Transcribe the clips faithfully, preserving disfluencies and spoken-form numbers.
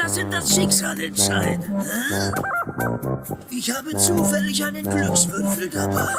lasse das Schicksal entscheiden. Hä? Ich habe zufällig einen Glückswürfel dabei.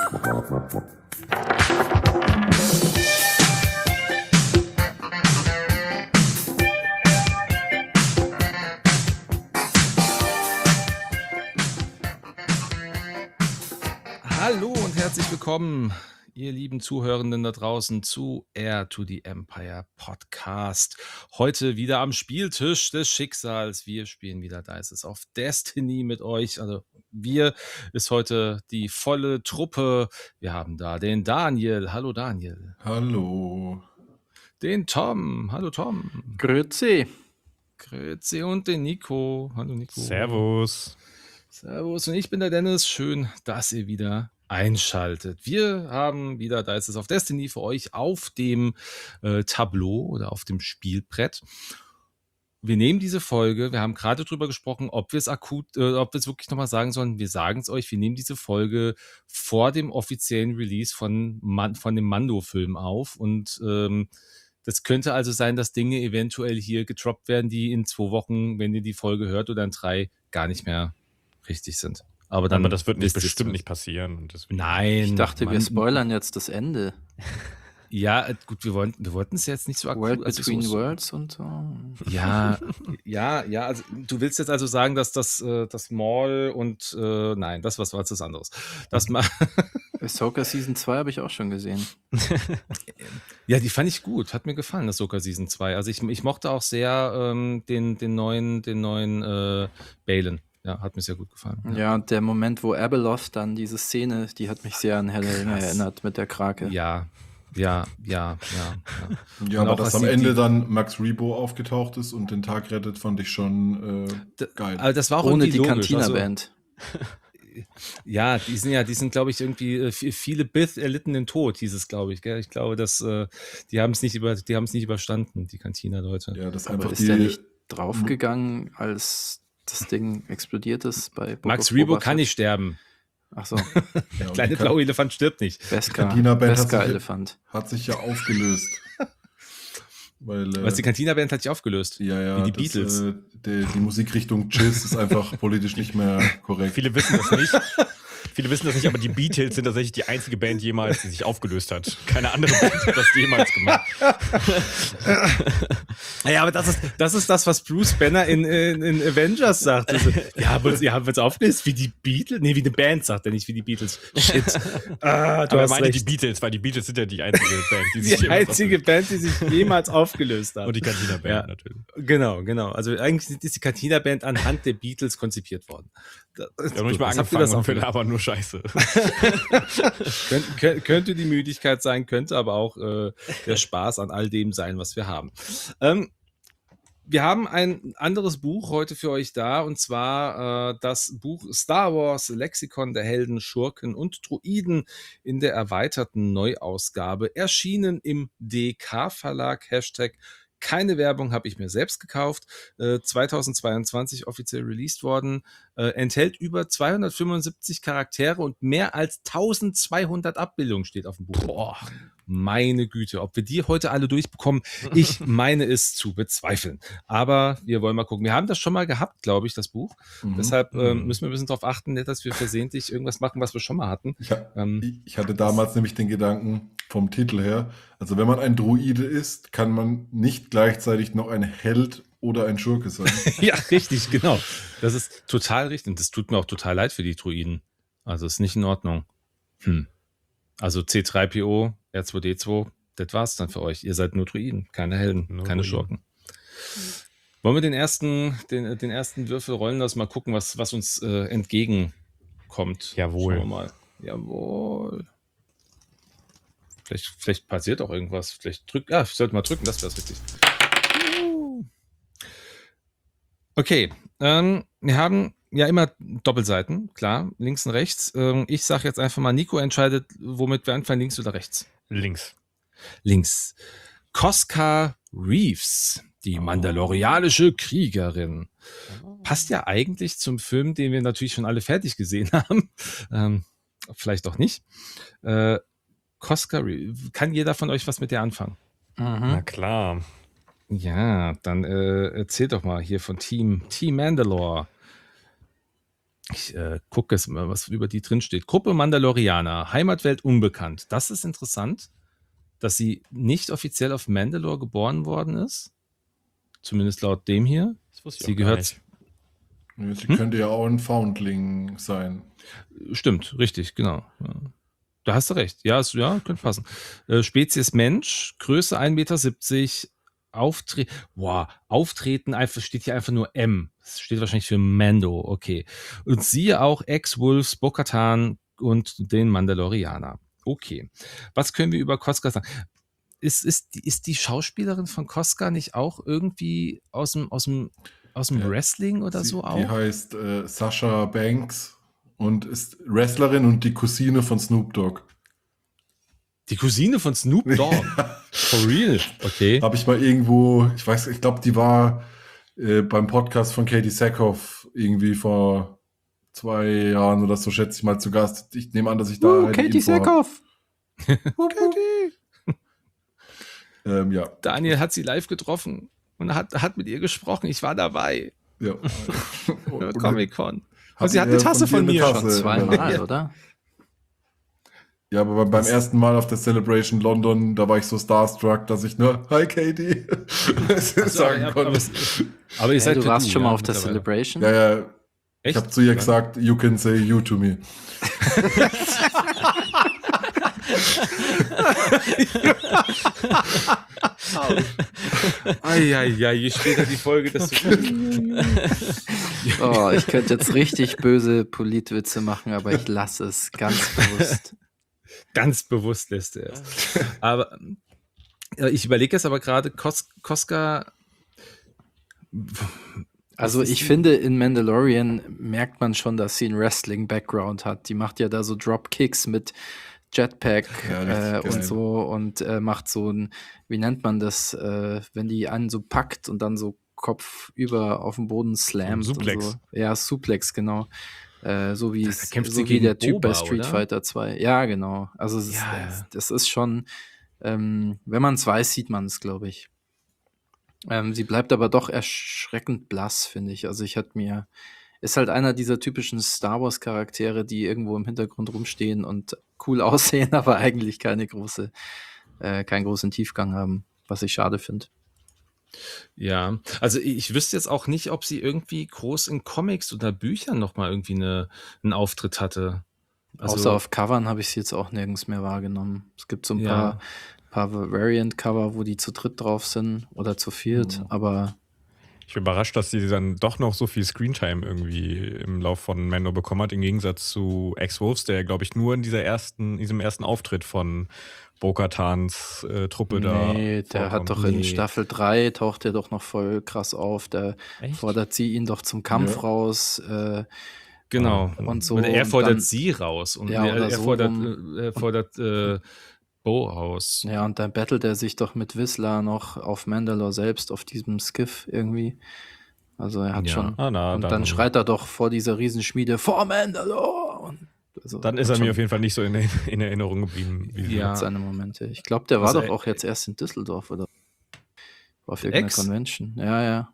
Hallo und herzlich willkommen, ihr lieben Zuhörenden da draußen, zu Heir to the Empire Podcast. Heute wieder am Spieltisch des Schicksals. Wir spielen wieder Dice of Destiny mit euch. Also wir ist heute die volle Truppe. Wir haben da den Daniel. Hallo Daniel. Hallo. Den Tom. Hallo Tom. Grüezi. Grüezi und den Nico. Hallo Nico. Servus. Servus und ich bin der Dennis. Schön, dass ihr wieder einschaltet. Wir haben wieder Dice of Destiny für euch auf dem äh, Tableau oder auf dem Spielbrett. Wir nehmen diese Folge, wir haben gerade drüber gesprochen, ob wir es akut, äh, ob wir es wirklich nochmal sagen sollen. Wir sagen es euch, wir nehmen diese Folge vor dem offiziellen Release von, Man- von dem Mando-Film auf und ähm, das könnte also sein, dass Dinge eventuell hier getroppt werden, die in zwei Wochen, wenn ihr die Folge hört, oder in drei gar nicht mehr richtig sind. Aber, dann Aber das wird nicht, wisst ihr's bestimmt dann. nicht passieren. Und deswegen- Nein. Ich dachte, wir Mann. spoilern jetzt das Ende. Ja, äh, gut, wir wollten wir wollten es jetzt nicht so akut. World also Between so, Worlds und so. Ja, ja, ja, also du willst jetzt also sagen, dass das, äh, das Maul und äh, nein, das was war jetzt das anderes. Das ma Ahsoka Season zwei habe ich auch schon gesehen. ja, die fand ich gut, hat mir gefallen, das Ahsoka Season zwei. Also ich, ich mochte auch sehr ähm, den, den neuen, den neuen äh, Balen. Ja, hat mir sehr gut gefallen. Ja, und der Moment, wo Abeloth dann diese Szene, die hat mich sehr an Herr der Ringe Krass. erinnert mit der Krake. Ja, ja, ja, ja. ja. Ja, Und aber auch, dass was am die- Ende die- dann Max Rebo aufgetaucht ist und den Tag rettet, fand ich schon äh, D- geil. Also das war auch Ohne irgendwie die logisch. Also, Cantina-Band. ja, die sind ja, die sind, glaube ich, irgendwie äh, vi- viele Bith erlitten den Tod, hieß es, glaube ich. Gell? Ich glaube, dass äh, die haben es nicht über, die haben es nicht überstanden, die Cantina-Leute. Ja, das Aber einfach ist die. der nicht draufgegangen, als das Ding explodiert ist bei Book Max of Rebo Boba kann Fett? nicht sterben. Ach so, ja, und Kleine die Kan- blaue Elefant stirbt nicht. Beska, Cantina-Band hat sich- Beska-Elefant. hat sich ja aufgelöst. Weil, äh, Was, die Cantina-Band hat sich aufgelöst. ja, ja, wie die das, Beatles. Äh, die, die Musikrichtung Jizz ist einfach politisch nicht mehr korrekt. Viele wissen das nicht. Viele wissen das nicht, aber die Beatles sind tatsächlich die einzige Band jemals, die sich aufgelöst hat. Keine andere Band hat das jemals gemacht. Ja, aber das ist, das ist das, was Bruce Banner in, in, in Avengers sagt. Also, ja, aber ihr habt uns aufgelöst wie die Beatles? Nee, wie eine Band, sagt er nicht, wie die Beatles. Shit. Ah, du Aber er hast meinte recht. die Beatles, weil die Beatles sind ja die einzige Band, die sich Die jemals einzige Band, die sich jemals aufgelöst hat. aufgelöst hat. Und die Cantina-Band Ja. natürlich. Genau, genau. Also eigentlich ist die Cantina-Band anhand der Beatles konzipiert worden. Das, Wir haben noch nicht mal Was habt ihr angefangen das und auch wir gemacht? labern nur Scheiße. Könnt, könnt, könnte die Müdigkeit sein, könnte aber auch äh, der Spaß an all dem sein, was wir haben. Ähm, wir haben ein anderes Buch heute für euch da, und zwar äh, das Buch Star Wars Lexikon der Helden, Schurken und Droiden in der erweiterten Neuausgabe, erschienen im D K-Verlag, Hashtag keine Werbung, habe ich mir selbst gekauft, äh, zweitausendzweiundzwanzig offiziell released worden, äh, enthält über zweihundertfünfundsiebzig Charaktere und mehr als eintausendzweihundert Abbildungen, steht auf dem Buch. Boah, meine Güte, ob wir die heute alle durchbekommen, ich meine es zu bezweifeln. Aber wir wollen mal gucken. Wir haben das schon mal gehabt, glaube ich, das Buch. Mhm. Deshalb ähm, Mhm. müssen wir ein bisschen darauf achten, nicht, dass wir versehentlich irgendwas machen, was wir schon mal hatten. Ich, ha- Ähm, ich- ich hatte damals nämlich den Gedanken vom Titel her, also wenn man ein Druide ist, kann man nicht gleichzeitig noch ein Held oder ein Schurke sein. Ja, richtig, genau. Das ist total richtig. Und das tut mir auch total leid für die Druiden. Also ist nicht in Ordnung. Hm. Also C drei P O, R zwei D zwei, das war's dann für euch. Ihr seid nur Druiden, keine Helden, Nur keine Druiden. Schurken. Wollen wir den ersten, den, den ersten Würfel rollen lassen, mal gucken, was, was uns äh, entgegenkommt. Jawohl. Schauen wir mal. Jawohl. Vielleicht, vielleicht passiert auch irgendwas. Vielleicht drückt, ja, ich sollte mal drücken, das wäre richtig. Okay, ähm, wir haben ja immer Doppelseiten, klar, links und rechts. Ähm, ich sage jetzt einfach mal, Nico entscheidet, womit wir anfangen, links oder rechts. Links. Links. Koska Reeves, die mandalorianische Kriegerin. Passt ja eigentlich zum Film, den wir natürlich schon alle fertig gesehen haben. Ähm, vielleicht auch nicht. Äh, Koska Reeves, kann jeder von euch was mit der anfangen? Mhm. Na klar. Ja, dann äh, erzähl doch mal hier von Team, Team Mandalore. Ich äh, gucke jetzt mal, was über die drin steht. Gruppe Mandalorianer, Heimatwelt unbekannt. Das ist interessant, dass sie nicht offiziell auf Mandalore geboren worden ist. Zumindest laut dem hier. Das wusste ich Sie auch gar gehört. nicht. Sie Hm? könnte ja auch ein Foundling sein. Stimmt, richtig, genau. Ja. Da hast du recht. Ja, ist, ja könnte passen. Äh, Spezies Mensch, Größe ein Meter siebzig, Auftre wow, Auftreten einfach, steht hier einfach nur M. Das steht wahrscheinlich für Mando, okay. Und siehe auch Ex-Wolves, Bo-Katan und den Mandalorianer. Okay. Was können wir über Koska sagen? Ist, ist, die- ist die Schauspielerin von Koska nicht auch irgendwie aus dem, aus dem, aus dem Ja. Wrestling oder Sie, so die auch? heißt äh, Sasha Banks und ist Wrestlerin und die Cousine von Snoop Dogg. Die Cousine von Snoop Dogg. For real? Okay. Habe ich mal irgendwo, ich weiß, ich glaube, die war äh, beim Podcast von Katie Sackhoff irgendwie vor zwei Jahren oder so, schätze ich mal, zu Gast. Ich nehme an, dass ich da Uh, eine Katie Info hab. Sackhoff. Ähm, ja. Daniel hat sie live getroffen und hat, hat mit ihr gesprochen. Ich war dabei. ja. Äh, Comic-Con. Hat Und sie hat er eine Tasse von von dir mir eine schon. Tasse? Zweimal, Ja. oder? Ja, aber beim Das- ersten Mal auf der Celebration London, da war ich so starstruck, dass ich nur Hi Katie sagen aber, konnte. aber, aber ihr Hey, seid du per warst Du, schon mal ja, auf der mittlerweile. Celebration? ja, ja, ich Echt? habe zu ihr Wann? gesagt, you can say you to me. Eieiei, je später die Folge, desto. Oh, ich könnte jetzt richtig böse Politwitze machen, aber ich lasse es ganz bewusst. Ganz bewusst lässt er es. Aber äh, ich überlege jetzt aber gerade, Kos Koska. Also Was ist ich die- finde, in Mandalorian merkt man schon, dass sie einen Wrestling-Background hat. Die macht ja da so Dropkicks mit Jetpack Ja, äh, richtig geil. und so und äh, macht so ein, wie nennt man das, äh, wenn die einen so packt und dann so Kopf über auf den Boden slammt. Suplex. Und so. Ja, Suplex, genau. Äh, so wie, Da- es- da kämpft so sie wie gegen der Typ bei Boba, Street oder? Fighter zwei. Ja, genau. Also es ist, Ja, das, ja. das ist schon, ähm, wenn man es weiß, sieht man es, glaube ich. Ähm, sie bleibt aber doch erschreckend blass, finde ich. Also ich hatte mir, ist halt einer dieser typischen Star Wars Charaktere, die irgendwo im Hintergrund rumstehen und cool aussehen, aber eigentlich keine große, äh, keinen großen Tiefgang haben, was ich schade finde. Ja, also ich, ich wüsste jetzt auch nicht, ob sie irgendwie groß in Comics oder Büchern nochmal irgendwie eine, einen Auftritt hatte. Also, Außer auf Covern habe ich sie jetzt auch nirgends mehr wahrgenommen. Es gibt so ein Ja. paar, paar Variant-Cover, wo die zu dritt drauf sind oder zu viert, Mhm. aber Ich bin überrascht, dass sie dann doch noch so viel Screentime irgendwie im Lauf von Mando bekommen hat, im Gegensatz zu Ex-Wolves, der, glaube ich, nur in dieser ersten, diesem ersten Auftritt von Bo-Katans äh, Truppe da. nee, der hat vorkommt. doch in Nee. Staffel drei taucht der doch noch voll krass auf. Da Echt? fordert sie ihn doch zum Kampf Ja. raus. Äh, genau. und so. Und er und fordert dann, sie raus und Ja, er, oder er so fordert, rum. äh, er fordert äh, Bo aus. Ja, und dann battelt er sich doch mit Whistler noch auf Mandalore selbst, auf diesem Skiff irgendwie. Also er hat Ja. schon. Ah, na, und dann, dann- schreit er doch vor dieser Riesenschmiede, vor Mandalore! Und also Dann ist hat er mir schon- auf jeden Fall nicht so in, in Erinnerung geblieben. Wie Ja. hat seine Momente. Ich glaube, der war Also, doch auch äh, jetzt erst in Düsseldorf, oder? War auf Der irgendeiner Ex? Convention. Ja, ja.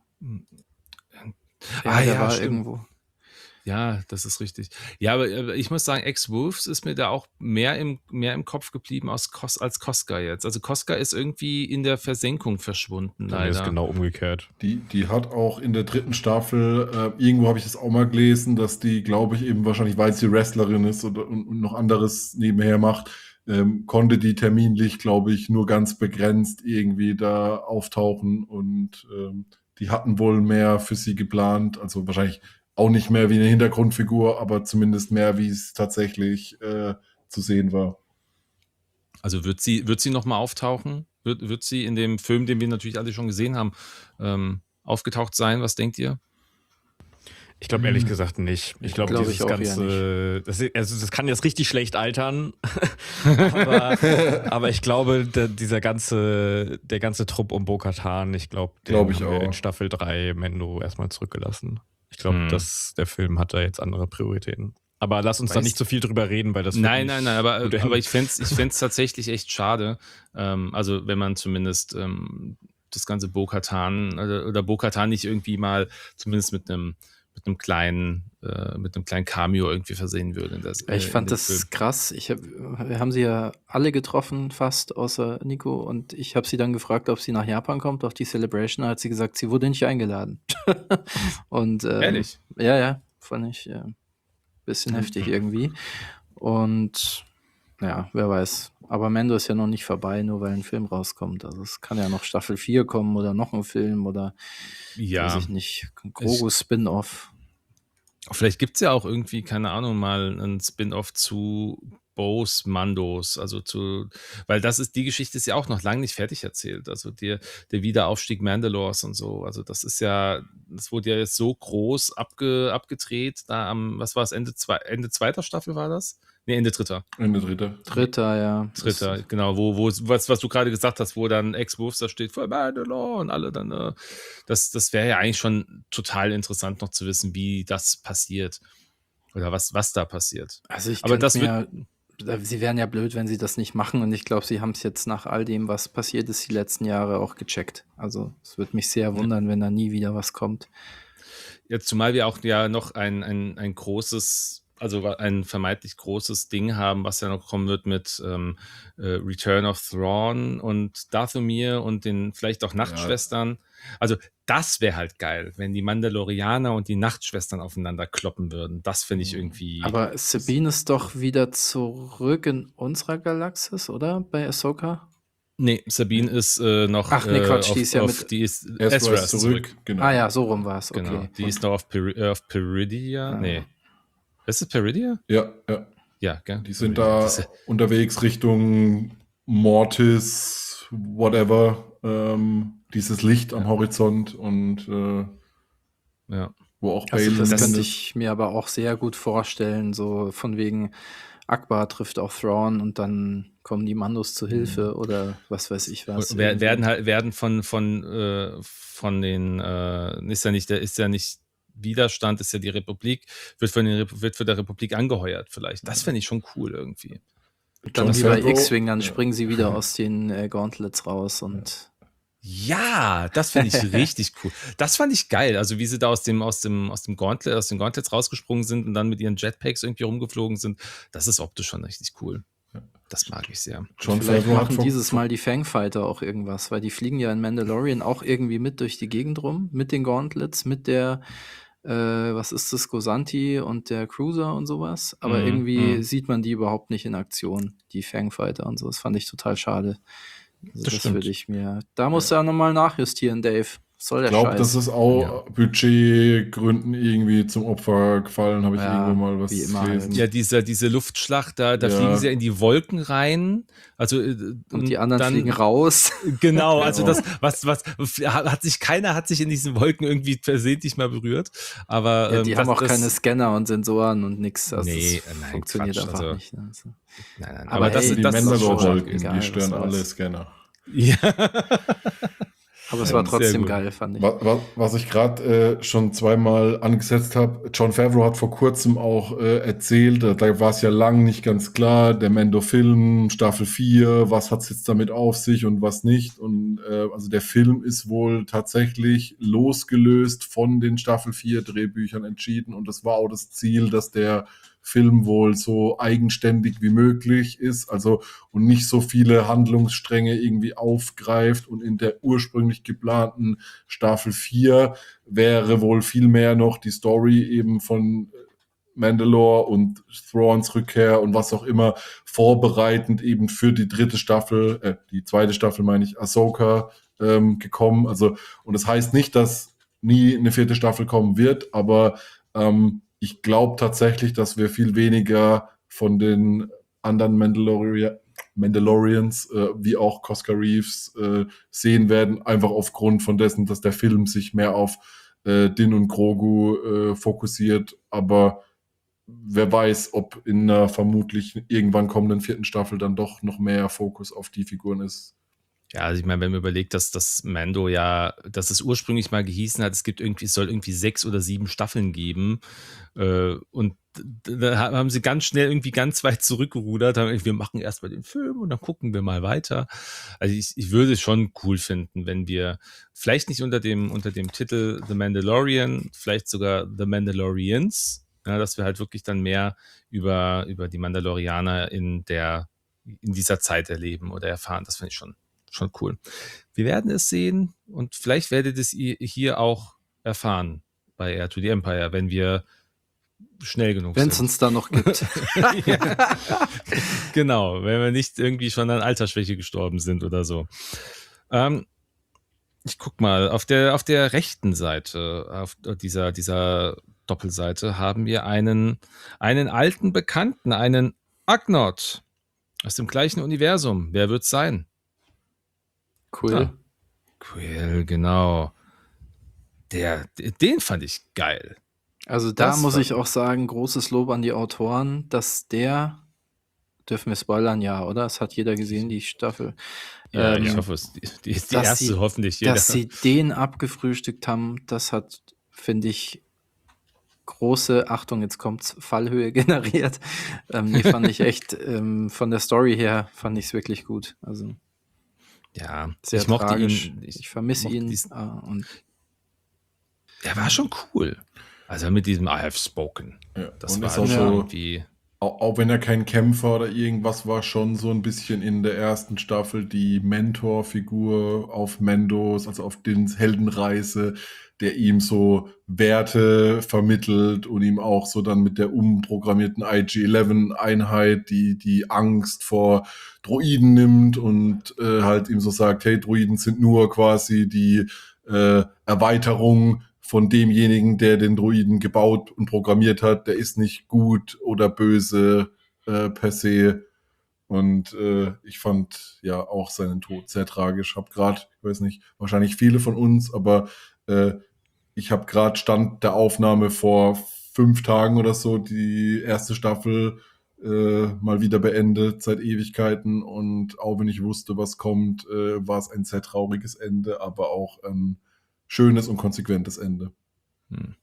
Ja, Ah, der ja, war stimmt. irgendwo. Ja, das ist richtig. Ja, aber äh, ich muss sagen, Ex-Wolves ist mir da auch mehr im, mehr im Kopf geblieben als, Kos als Koska jetzt. Also Koska ist irgendwie in der Versenkung verschwunden, Dann ist leider. genau umgekehrt. Die, die hat auch in der dritten Staffel, äh, irgendwo habe ich das auch mal gelesen, dass die, glaube ich, eben wahrscheinlich, weil sie Wrestlerin ist und, und, und noch anderes nebenher macht, ähm, konnte die terminlich, glaube ich, nur ganz begrenzt irgendwie da auftauchen und ähm, die hatten wohl mehr für sie geplant, also wahrscheinlich auch nicht mehr wie eine Hintergrundfigur, aber zumindest mehr, wie es tatsächlich äh, zu sehen war. Also wird sie, wird sie nochmal auftauchen? Wird, wird sie in dem Film, den wir natürlich alle schon gesehen haben, ähm, aufgetaucht sein? Was denkt ihr? Ich glaube ehrlich gesagt nicht. Ich glaube, Glaub dieses ich auch eher ganze, das, also das kann jetzt richtig schlecht altern, aber, aber ich glaube, der, dieser ganze, der ganze Trupp um Bo-Katan, ich glaube, den Glaub ich haben wir auch. in Staffel drei Mendo erstmal zurückgelassen. Ich glaube, Hm. dass der Film hat da jetzt andere Prioritäten. Aber lass uns da Weiß- nicht so viel drüber reden, weil das Nein, wird nein, nicht nein, aber, gut aber enden. ich fände es ich fänd's tatsächlich echt schade. Ähm, also wenn man zumindest ähm, das ganze Bo-Katan oder, oder Bo-Katan nicht irgendwie mal zumindest mit einem mit einem kleinen äh, mit einem kleinen Cameo irgendwie versehen würde. In das, äh, Ich in fand dem das Film. krass. Ich hab, wir haben sie ja alle getroffen, fast außer Nico. Und ich habe sie dann gefragt, ob sie nach Japan kommt, auf die Celebration. Da hat sie gesagt, sie wurde nicht eingeladen. und ähm, Ehrlich? Ja, ja, fand ich ein äh, bisschen heftig irgendwie. Und ja, wer weiß. Aber Mando ist ja noch nicht vorbei, nur weil ein Film rauskommt. Also es kann ja noch Staffel vier kommen oder noch ein Film oder Ja. weiß ich nicht, ein Grogu-Spin-Off. Vielleicht gibt es ja auch irgendwie, keine Ahnung, mal einen Spin-off zu Bo's Mandos, also zu, weil das ist, die Geschichte ist ja auch noch lange nicht fertig erzählt, also der, der Wiederaufstieg Mandalores und so, also das ist ja, das wurde ja jetzt so groß abge, abgedreht, da am, was war es, Ende, zwei, Ende zweiter Staffel war das? Nee, Ende dritter. Ende dritter. Dritter, ja. Dritter, genau, wo, wo, was, was du gerade gesagt hast, wo dann Ex-Wolves da steht, für Mandalore und alle dann, äh, das, das wäre ja eigentlich schon total interessant noch zu wissen, wie das passiert. Oder was, was da passiert. Also ich Aber könnte das mir, sie wären ja blöd, wenn sie das nicht machen und ich glaube, sie haben es jetzt nach all dem, was passiert ist, die letzten Jahre auch gecheckt. Also es würde mich sehr wundern, wenn da nie wieder was kommt. Jetzt, zumal wir auch ja noch ein, ein, ein großes, also ein vermeintlich großes Ding haben, was ja noch kommen wird mit ähm, äh, Return of Thrawn und Dathomir und den vielleicht auch Nachtschwestern. Also das wäre halt geil, wenn die Mandalorianer und die Nachtschwestern aufeinander kloppen würden. Das finde ich irgendwie... Aber Sabine ist doch wieder zurück in unserer Galaxis, oder? Bei Ahsoka? Nee, Sabine ist äh, noch... Ach nee, äh, Quatsch, auf, die ist ja auf, mit- die ist Ezra Ezra ist zurück. Genau. Ah ja, so rum war es, okay. Genau, die ist noch auf, Peri äh, auf Peridia. Ah. Nee. Ist es Peridia? Ja, ja. Ja, gell? Die sind Peridia. da Das ist- unterwegs Richtung Mortis, whatever. Ähm, dieses Licht am Horizont und äh, Ja. wo auch Also Bale das das könnte ist. ich mir aber auch sehr gut vorstellen, so von wegen Akbar trifft auf Thrawn und dann kommen die Mandos zu Hilfe oder was weiß ich was. Wer- irgendwie. werden halt werden von von äh, von den äh, ist ja nicht der ist ja nicht Widerstand, ist ja die Republik, wird von den Rep- wird für der Republik angeheuert vielleicht. Das fände ich schon cool irgendwie. Dann Jon wie bei Favreau- X-Wing, dann ja. springen sie wieder aus den äh, Gauntlets raus und Ja, das finde ich richtig cool. Das fand ich geil. Also wie sie da aus dem aus dem aus dem Gauntlet aus den Gauntlets rausgesprungen sind und dann mit ihren Jetpacks irgendwie rumgeflogen sind. Das ist optisch schon richtig cool. Das mag ich sehr. John vielleicht Favreau hat machen vor- dieses Mal die Fangfighter auch irgendwas, weil die fliegen ja in Mandalorian auch irgendwie mit durch die Gegend rum, mit den Gauntlets, mit der, äh, was ist das, Gosanti und der Cruiser und sowas. Aber Mhm, irgendwie mhm. sieht man die überhaupt nicht in Aktion, die Fangfighter und so. Das fand ich total schade. Also Das das stimmt. würde ich mir. Da musst du ja nochmal nachjustieren, Dave. Soll der Ich glaube, Scheiß. das ist auch Budgetgründen irgendwie zum Opfer gefallen, habe ich Ja, irgendwo mal was wie immer gelesen. Ja, diese, diese Luftschlacht, da, da Ja. fliegen sie ja in die Wolken rein. Also, äh, und die anderen dann, fliegen raus. Genau, also Genau. das, was, was, hat sich, keiner hat sich in diesen Wolken irgendwie versehentlich mal berührt. Aber Ja, ähm, die was haben auch das, keine Scanner und Sensoren und nix. Also Nee, das nein, funktioniert Quatsch, einfach also- nicht. Ne? Also, Nein, nein, Aber aber, das, ey, die das ist auch schon Mandalore-Wolken, stark. geil, die stören was alle war's. Scanner. Ja. aber es Ja, war sehr trotzdem gut. geil, fand ich. Was, was, was ich gerade äh, schon zweimal angesetzt habe, John Favreau hat vor kurzem auch äh, erzählt, da, da war es ja lang nicht ganz klar, der Mando-Film, Staffel vier, was hat es jetzt damit auf sich und was nicht. Und äh, also der Film ist wohl tatsächlich losgelöst von den Staffel vier Drehbüchern entschieden und das war auch das Ziel, dass der Film wohl so eigenständig wie möglich ist, also und nicht so viele Handlungsstränge irgendwie aufgreift und in der ursprünglich geplanten Staffel vier wäre wohl viel mehr noch die Story eben von Mandalore und Thrawns Rückkehr und was auch immer vorbereitend eben für die dritte Staffel, äh, die zweite Staffel meine ich, Ahsoka ähm, gekommen. Also und das heißt nicht, dass nie eine vierte Staffel kommen wird, aber ähm, ich glaube tatsächlich, dass wir viel weniger von den anderen Mandalorian, Mandalorians äh, wie auch Cosca Reeves äh, sehen werden, einfach aufgrund von dessen, dass der Film sich mehr auf äh, Din und Grogu äh, fokussiert. Aber wer weiß, ob in einer vermutlich irgendwann kommenden vierten Staffel dann doch noch mehr Fokus auf die Figuren ist. Ja, also ich meine, wenn man überlegt, dass das Mando ja, dass es ursprünglich mal gehießen hat, es gibt irgendwie, es soll irgendwie sechs oder sieben Staffeln geben äh, und da haben sie ganz schnell irgendwie ganz weit zurückgerudert, haben gesagt, wir machen erstmal den Film und dann gucken wir mal weiter. Also ich, ich würde es schon cool finden, wenn wir vielleicht nicht unter dem, unter dem Titel The Mandalorian, vielleicht sogar The Mandalorians, ja, dass wir halt wirklich dann mehr über, über die Mandalorianer in der, in dieser Zeit erleben oder erfahren. Das finde ich schon, schon cool. Wir werden es sehen und vielleicht werdet es ihr hier auch erfahren bei Heir to the Empire, wenn wir schnell genug Wenn es sind. uns da noch gibt. Ja. Genau, wenn wir nicht irgendwie schon an Altersschwäche gestorben sind oder so. Ähm, ich guck mal, auf der, auf der rechten Seite, auf dieser, dieser Doppelseite, haben wir einen, einen alten Bekannten, einen Ugnaught aus dem gleichen Universum. Wer wird's sein? Cool. Ja. Quill, genau. Der, den fand ich geil. Also da Das muss war- ich auch sagen, großes Lob an die Autoren, dass der, dürfen wir spoilern, ja, oder? Das hat jeder gesehen, die Staffel. Ja, Ähm, ich hoffe es. Die, die, die dass erste sie- hoffentlich jeder. Dass sie den abgefrühstückt haben, das hat, finde ich, große, Achtung, jetzt kommt's, Fallhöhe generiert. Ähm, die fand ich echt, ähm, von der Story her, fand ich es wirklich gut. Also Ja, sehr ich mochte tragisch. ihn. Ich, vermisse mochte ihn. diesen- äh, und Der war schon cool. Also mit diesem I have spoken. Ja. Das Und war ist halt auch schon so, irgendwie. auch, auch wenn er kein Kämpfer oder irgendwas war, schon so ein bisschen in der ersten Staffel die Mentorfigur auf Mandos, also auf Dins Heldenreise, der ihm so Werte vermittelt und ihm auch so dann mit der umprogrammierten I G elf Einheit die, die Angst vor Droiden nimmt und äh, halt ihm so sagt, hey, Droiden sind nur quasi die äh, Erweiterung von demjenigen, der den Droiden gebaut und programmiert hat. Der ist nicht gut oder böse äh, per se. Und äh, ich fand ja auch seinen Tod sehr tragisch. Hab gerade, ich weiß nicht, wahrscheinlich viele von uns, aber äh, ich habe gerade Stand der Aufnahme vor fünf Tagen oder so die erste Staffel äh, mal wieder beendet seit Ewigkeiten. Und auch wenn ich wusste, was kommt, äh, war es ein sehr trauriges Ende, aber auch ein schönes und konsequentes Ende. Hm.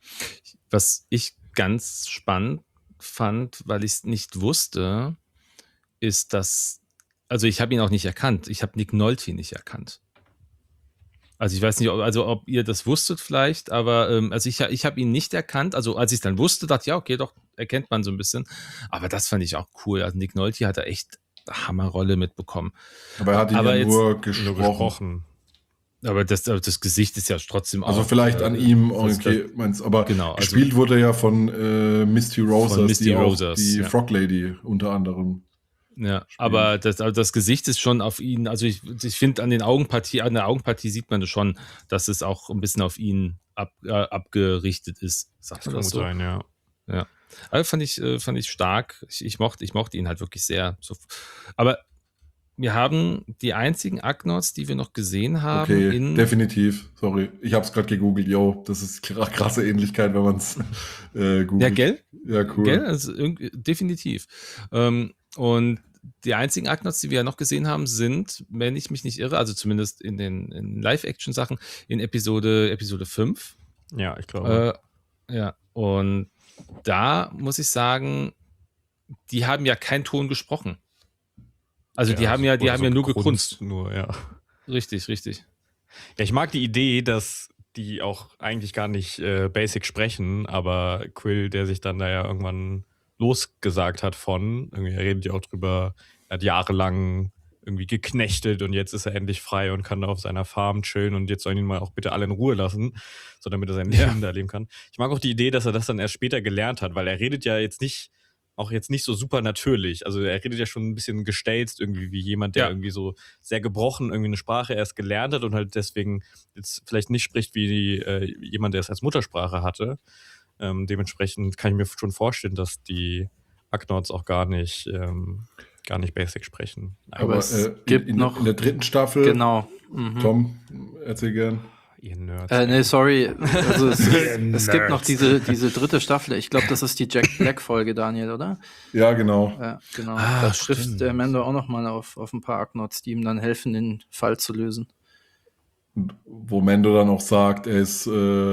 Was ich ganz spannend fand, weil ich es nicht wusste, ist, dass, also ich habe ihn auch nicht erkannt. Ich habe Nick Nolte nicht erkannt. Also ich weiß nicht, ob, also ob ihr das wusstet vielleicht, aber ähm, also ich, ich habe ihn nicht erkannt. Also als ich es dann wusste, dachte ich, ja, okay, doch, erkennt man so ein bisschen. Aber das fand ich auch cool. Also Nick Nolte hat da echt eine Hammerrolle mitbekommen. Aber er hat ihn Aber ja jetzt nur gesprochen. Nur gesprochen. Aber das, aber das Gesicht ist ja trotzdem auch. Also vielleicht an ihm, das- okay, meinst, aber Genau, also- gespielt wurde ja von äh, Misty Rosas, Von Misty die, auch Rosas, die ja. Frog Lady unter anderem. Ja, aber das, also das Gesicht ist schon auf ihn, also ich, ich finde an den Augenpartie, an der Augenpartie sieht man das schon, dass es auch ein bisschen auf ihn ab, äh, abgerichtet ist. Sagt Das man kann das gut so? sein, ja. Ja. Also fand ich, äh, fand ich stark. Ich, ich mochte, ich mochte ihn halt wirklich sehr. So. Aber wir haben die einzigen Ugnaughts, die wir noch gesehen haben, Okay, in definitiv. Sorry, ich habe es gerade gegoogelt. Yo, das ist kra- krasse Ähnlichkeit, wenn man es äh, googelt. ja, gell? Ja, cool. Gell? Also irgendwie, definitiv. Ähm, und die einzigen Ugnaughts, die wir ja noch gesehen haben, sind, wenn ich mich nicht irre, also zumindest in den in Live-Action-Sachen, in Episode, Episode fünf. Ja, ich glaube. Äh, ja, und da muss ich sagen, die haben ja keinen Ton gesprochen. Also die haben ja, die oder haben so ja nur gegrunzt, gegrunzt. Nur, ja. Richtig, richtig. Ja, ich mag die Idee, dass die auch eigentlich gar nicht äh, basic sprechen, aber Quill, der sich dann da ja irgendwann losgesagt hat von, irgendwie, er redet ja auch drüber, er hat jahrelang irgendwie geknechtet und jetzt ist er endlich frei und kann da auf seiner Farm chillen und jetzt sollen ihn mal auch bitte alle in Ruhe lassen, so damit er sein Ja. Leben da leben kann. Ich mag auch die Idee, dass er das dann erst später gelernt hat, weil er redet ja jetzt nicht, auch jetzt nicht so super natürlich. Also er redet ja schon ein bisschen gestelzt irgendwie, wie jemand, der Ja. irgendwie so sehr gebrochen irgendwie eine Sprache erst gelernt hat und halt deswegen jetzt vielleicht nicht spricht wie die, äh, jemand, der es als Muttersprache hatte. Ähm, dementsprechend kann ich mir schon vorstellen, dass die Ugnaughts auch gar nicht, ähm, gar nicht basic sprechen. Aber Aber es äh, gibt in, in, noch- in der dritten Staffel, genau. Mhm. Tom, erzähl gern. Ihr Nerds. Äh, nee, sorry. Also es, Ihr es gibt noch Nerds. diese, diese dritte Staffel. Ich glaube, das ist die Jack Black-Folge, Daniel, oder? Ja, genau. Ja, genau. Ah, da trifft stimmt. der Mando auch noch mal auf, auf ein paar Ugnaughts, die ihm dann helfen, den Fall zu lösen. Und wo Mando dann auch sagt, er ist äh,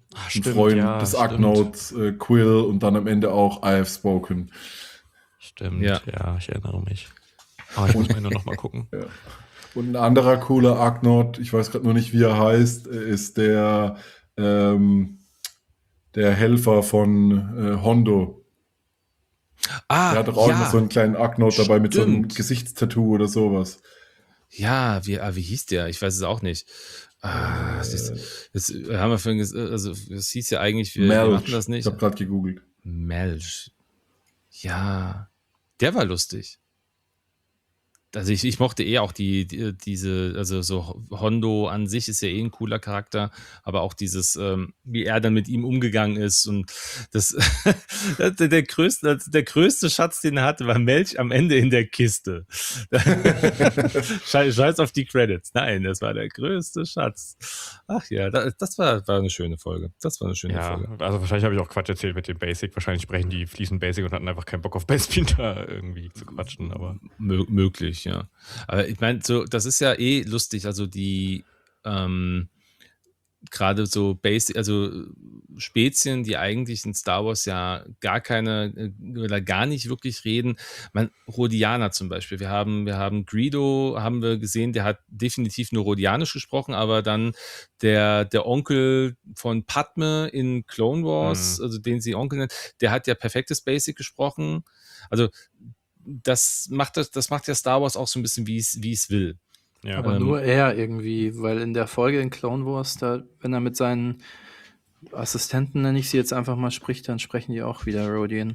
Ah, ein stimmt, Freund ja, des stimmt. Arknauts äh, Quill und dann am Ende auch I have spoken. Stimmt, Ja. ja, ich erinnere mich. Aber ich muss mir nur noch mal gucken. Ja. Und ein anderer cooler Arknaut, ich weiß gerade nur nicht, wie er heißt, äh, ist der, ähm, der Helfer von äh, Hondo. Ah, Der hat doch auch ja. immer so einen kleinen Arknaut dabei mit so einem Stimmt. Gesichtstattoo oder sowas. Ja, wie, ah, wie hieß der? Ich weiß es auch nicht. Ah, das, ist- das haben wir vorhin ges- also es hieß ja eigentlich, wir, wir machen das Ich nicht. habe gerade gegoogelt. Melch. Ja, der war lustig. Also ich, ich mochte eh auch die, die diese, also so Hondo an sich ist ja eh ein cooler Charakter, aber auch dieses, ähm, wie er dann mit ihm umgegangen ist und das, der, der größte, der größte Schatz, den er hatte, war Melch am Ende in der Kiste. Scheiß, scheiß auf die Credits. Nein, das war der größte Schatz. Ach ja, das, das war, war eine schöne Folge. Das war eine schöne Ja, Folge. also wahrscheinlich habe ich auch Quatsch erzählt mit dem Basic. Wahrscheinlich sprechen die fließend Basic und hatten einfach keinen Bock auf Base da irgendwie zu quatschen, aber Mö möglich, ja. Aber ich meine, so, das ist ja eh lustig, also die ähm, gerade so Basic, also Spezien, die eigentlich in Star Wars ja gar keine äh, oder gar nicht wirklich reden. Man, Rhodianer zum Beispiel. Wir haben, wir haben Greedo, haben wir gesehen, der hat definitiv nur Rhodianisch gesprochen, aber dann der, der Onkel von Padme in Clone Wars, Mhm. also den sie Onkel nennt, der hat ja perfektes Basic gesprochen. Also das macht das, das macht ja Star Wars auch so ein bisschen, wie es, wie es will. ja. Aber Ähm, nur er irgendwie, weil in der Folge in Clone Wars, da, wenn er mit seinen Assistenten, nenne ich sie jetzt einfach mal, spricht, dann sprechen die auch wieder Rodian.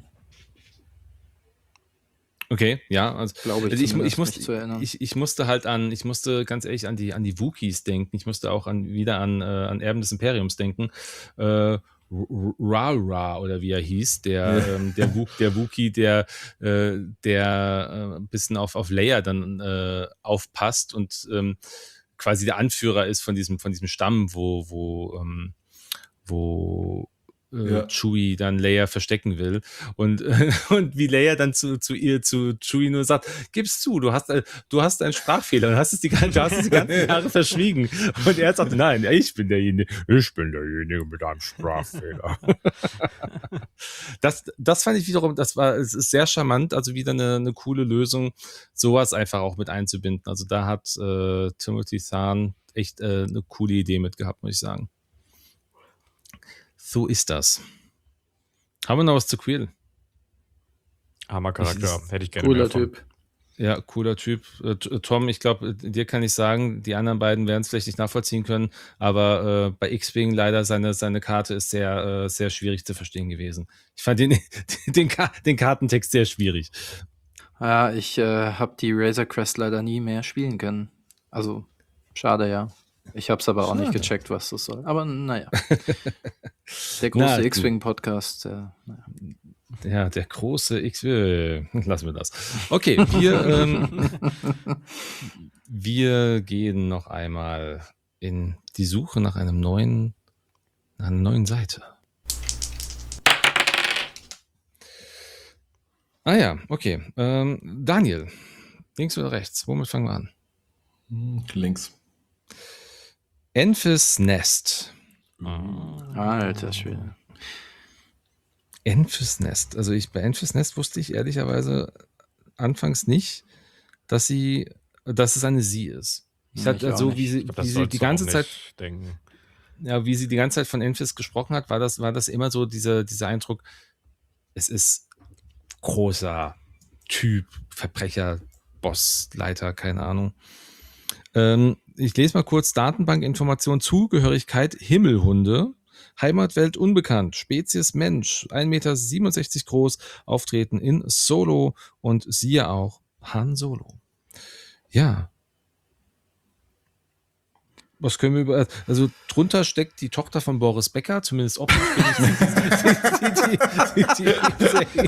Okay, ja. Also, Glaube ich also ich, zumindest, ich, musste, mich zu erinnern. ich, ich musste halt an, ich musste ganz ehrlich an die, an die Wookiees denken. Ich musste auch an, wieder an, äh, an Erben des Imperiums denken. Äh, Ra-Ra oder wie er hieß, der, Ja. ähm, der, Wook, der Wookie, der, äh, der äh, ein bisschen auf, auf Leia dann äh, aufpasst und ähm, quasi der Anführer ist von diesem, von diesem Stamm, wo, wo, ähm, wo äh, Ja. Chewie dann Leia verstecken will. Und, äh, und wie Leia dann zu, zu ihr, zu Chewie nur sagt, gib's zu, du hast, äh, du hast einen Sprachfehler und hast es die, gan- du hast es die ganzen Jahre verschwiegen. Und er sagt, nein, ich bin derjenige, ich bin derjenige mit einem Sprachfehler. das, das fand ich wiederum, das war, es ist sehr charmant, also wieder eine, eine coole Lösung, sowas einfach auch mit einzubinden. Also da hat äh, Timothy Zahn echt äh, eine coole Idee mit gehabt, muss ich sagen. So ist das. Haben wir noch was zu Quill? Hammer-Charakter, Ich- hätte ich gerne Cooler mehr von. Typ. Ja, cooler Typ. Äh, T- Tom, ich glaube, dir kann ich sagen, die anderen beiden werden es vielleicht nicht nachvollziehen können, aber äh, bei X-Wing leider seine, seine Karte ist sehr, äh, sehr schwierig zu verstehen gewesen. Ich fand den, den, Ka- den Kartentext sehr schwierig. Ja, ich äh, habe die Razor Crest leider nie mehr spielen können. Also, schade, ja. Ich habe es aber auch nicht Schade. gecheckt, was das soll. Aber naja. Der Na, große gut. X-Wing-Podcast. Äh, naja. Ja, der große X, äh, lassen wir das. Okay, wir, ähm, wir gehen noch einmal in die Suche nach einem neuen, nach einer neuen Seite. Ah ja, okay. Ähm, Daniel, links oder rechts? Womit fangen wir an? Hm, Links. Enfys Nest. Alter Schwede. Enfys Nest. Also ich bei Enfys Nest wusste ich ehrlicherweise anfangs nicht, dass sie, dass es eine sie ist. Ich Ich hatte auch also, nicht. wie sie, Ich glaub, wie das sie sollst die du auch ganze nicht Zeit, denken. ja, wie sie die ganze Zeit von Enfys gesprochen hat, war das, war das immer so dieser, dieser Eindruck, es ist großer Typ, Verbrecher, Boss, Leiter, keine Ahnung. Ähm, ich lese mal kurz Datenbankinformation, Zugehörigkeit, Himmelhunde, Heimatwelt unbekannt, Spezies Mensch, ein Meter siebenundsechzig groß, Auftreten in Solo und siehe auch Han Solo. Ja. Was können wir über, also drunter steckt die Tochter von Boris Becker, zumindest optisch finde ich die, die, die, die,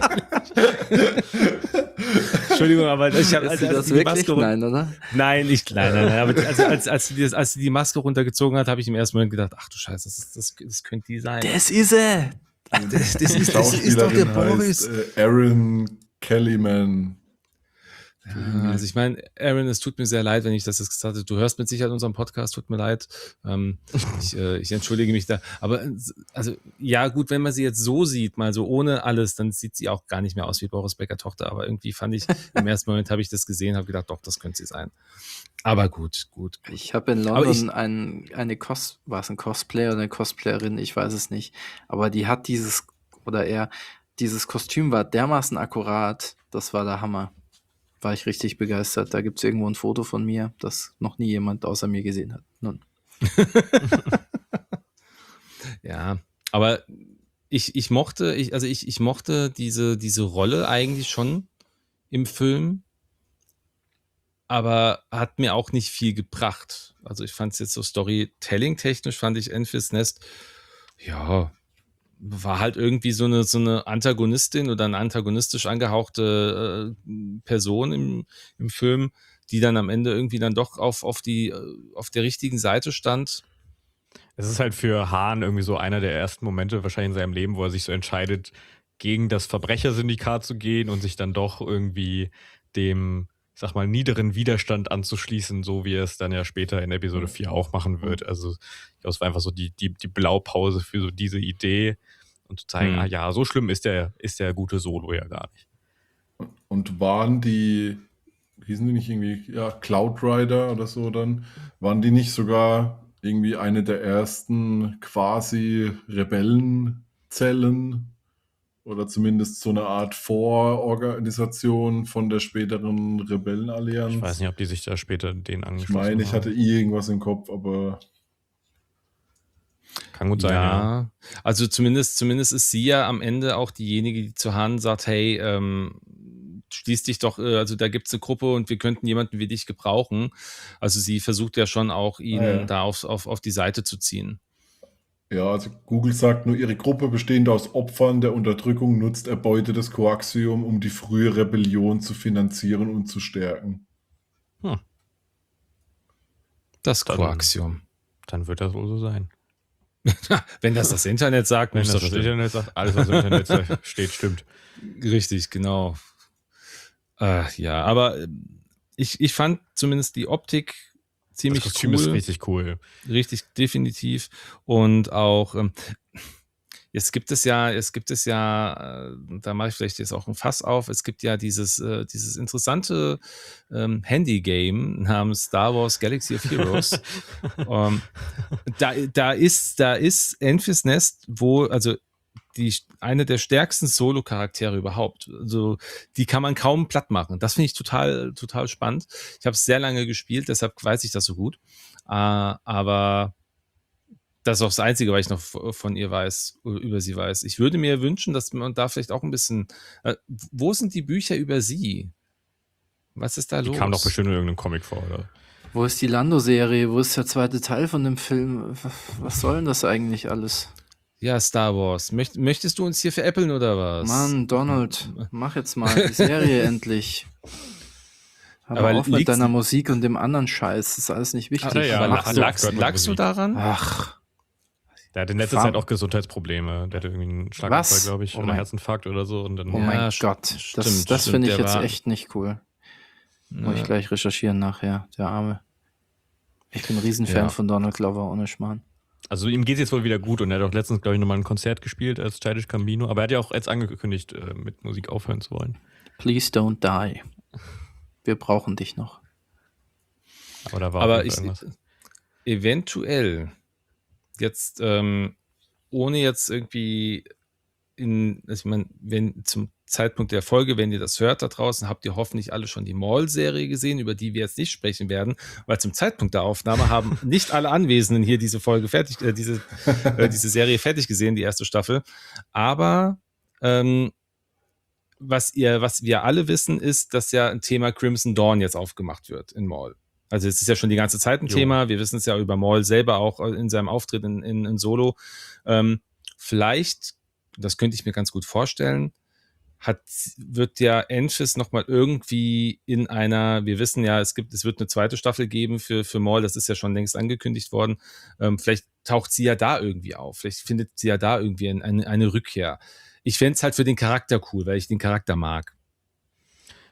die, Entschuldigung, aber ich habe Ist sie als das sie die wirklich? Maske run- Nein, oder? Nein, nicht nein, nein, nein. Aber als, als, als, sie die, als sie die Maske runtergezogen hat, habe ich im ersten Moment gedacht, ach du Scheiße, das, ist, das, das könnte die sein. Das ist er! das, das, Die ist, das ist doch der Schauspielerin Boris. heißt äh, Aaron Kellyman. Ja, also ich meine, Aaron, es tut mir sehr leid, wenn ich das jetzt gesagt habe. Du hörst mit Sicherheit unseren Podcast, tut mir leid. Ähm, ich, äh, ich entschuldige mich da. Aber äh, also ja gut, wenn man sie jetzt so sieht, mal so ohne alles, dann sieht sie auch gar nicht mehr aus wie Boris Becker Tochter. Aber irgendwie fand ich, im ersten Moment habe ich das gesehen, habe gedacht, doch, das könnte sie sein. Aber gut, gut, gut. Ich habe in Aber London ich, ein, eine Cos, war es ein Cosplayer oder eine Cosplayerin, ich weiß es nicht. Aber die hat dieses, oder er, dieses Kostüm war dermaßen akkurat, das war der Hammer. War ich richtig begeistert. Da gibt es irgendwo ein Foto von mir, das noch nie jemand außer mir gesehen hat. Nun. ja, aber ich, ich mochte, ich, also ich, ich mochte diese, diese Rolle eigentlich schon im Film, aber hat mir auch nicht viel gebracht. Also ich fand es jetzt so Storytelling-technisch, fand ich Enfys Nest, ja, war halt irgendwie so eine, so eine Antagonistin oder eine antagonistisch angehauchte äh, Person im, im Film, die dann am Ende irgendwie dann doch auf, auf, die, äh, auf der richtigen Seite stand. Es ist halt für Hahn irgendwie so einer der ersten Momente wahrscheinlich in seinem Leben, wo er sich so entscheidet, gegen das Verbrechersyndikat zu gehen und sich dann doch irgendwie dem, ich sag mal, niederen Widerstand anzuschließen, so wie er es dann ja später in Episode vier auch machen wird. Also das war einfach so die, die, die Blaupause für so diese Idee und zu zeigen, Mhm. ah ja, so schlimm ist der, ist der gute Solo ja gar nicht. Und waren die, hießen die nicht irgendwie, ja, Cloud Rider oder so dann, waren die nicht sogar irgendwie eine der ersten quasi Rebellenzellen oder zumindest so eine Art Vororganisation von der späteren Rebellenallianz? Ich weiß nicht, ob die sich da später den Ich angeschlossen meine, ich hatte haben. irgendwas im Kopf, aber Kann gut sein, ja. Ja, also zumindest, zumindest ist sie ja am Ende auch diejenige, die zu Han sagt, hey, ähm, schließ dich doch, äh, also da gibt es eine Gruppe und wir könnten jemanden wie dich gebrauchen. Also sie versucht ja schon auch, ihn Ah, ja. da auf, auf, auf die Seite zu ziehen. ja, also Google sagt nur, ihre Gruppe bestehend aus Opfern der Unterdrückung nutzt erbeutetes Koaxium, um die frühe Rebellion zu finanzieren und zu stärken. Hm, Das Dann- Koaxium. dann wird das wohl so sein. Wenn das das Internet sagt, Wenn muss das das das stimmen. Internet sagt, alles was im Internet sagt, steht, stimmt. Richtig, genau. Äh, ja, aber äh, ich, ich fand zumindest die Optik ziemlich Das Kostüm cool. ist richtig cool. Richtig, definitiv. Und auch, ähm, jetzt gibt es ja, es gibt es ja, äh, da mache ich vielleicht jetzt auch ein Fass auf, es gibt ja dieses, äh, dieses interessante ähm, Handy-Game namens Star Wars Galaxy of Heroes. ähm, da, da ist, da ist Enfys Nest, wo, also die, eine der stärksten Solo-Charaktere überhaupt. Also die kann man kaum platt machen. Das finde ich total, total spannend. Ich habe es sehr lange gespielt, deshalb weiß ich das so gut. Äh, aber das ist auch das Einzige, was ich noch von ihr weiß, über sie weiß. Ich würde mir wünschen, dass man da vielleicht auch ein bisschen. Äh, wo sind die Bücher über sie? Was ist da Die los? kam doch bestimmt in irgendeinem Comic vor, oder? Wo ist die Lando-Serie? Wo ist der zweite Teil von dem Film? Was soll denn das eigentlich alles? Ja, Star Wars. Möcht, möchtest du uns hier veräppeln oder was? Mann, Donald, mach jetzt mal die Serie endlich. Hör Aber mal auf mit liegt's- deiner Musik und dem anderen Scheiß. Das ist alles nicht wichtig. Ah, ja, Aber lach- lagst, lag's du, mit lagst du Musik. daran? Ach, Der hatte in letzter Farm- Zeit auch Gesundheitsprobleme. Der hatte irgendwie einen Schlaganfall, Was? glaube ich, Oh oder mein- Herzinfarkt oder so. Und dann oh Ja, mein st- Gott. Das, stimmt, das stimmt, finde ich der jetzt war- echt nicht cool. Muss ich Ja. gleich recherchieren nachher, der Arme. Ich bin ein Riesenfan Ja. von Donald Glover, ohne Schmarrn. Also ihm geht es jetzt wohl wieder gut und er hat auch letztens, glaube ich, nochmal ein Konzert gespielt als Childish Gambino. Aber er hat ja auch jetzt angekündigt, äh, mit Musik aufhören zu wollen. Please don't die. Wir brauchen dich noch. Aber da war Aber auf jeden ich, Fall irgendwas. eventuell jetzt, ähm, ohne jetzt irgendwie in, also ich meine, wenn zum Zeitpunkt der Folge, wenn ihr das hört da draußen, habt ihr hoffentlich alle schon die Maul-Serie gesehen, über die wir jetzt nicht sprechen werden, weil zum Zeitpunkt der Aufnahme haben nicht alle Anwesenden hier diese Folge fertig, äh, diese, äh, diese Serie fertig gesehen, die erste Staffel. Aber ähm, was ihr, was wir alle wissen, ist, dass ja ein Thema Crimson Dawn jetzt aufgemacht wird in Maul. Also es ist ja schon die ganze Zeit ein Jo. Thema. Wir wissen es ja über Maul selber auch in seinem Auftritt in, in, in Solo. Ähm, vielleicht, das könnte ich mir ganz gut vorstellen, hat, wird ja Enfys nochmal irgendwie in einer, wir wissen ja, es gibt, es wird eine zweite Staffel geben für, für Maul, das ist ja schon längst angekündigt worden. Ähm, vielleicht taucht sie ja da irgendwie auf. Vielleicht findet sie ja da irgendwie ein, eine, eine Rückkehr. Ich fände es halt für den Charakter cool, weil ich den Charakter mag.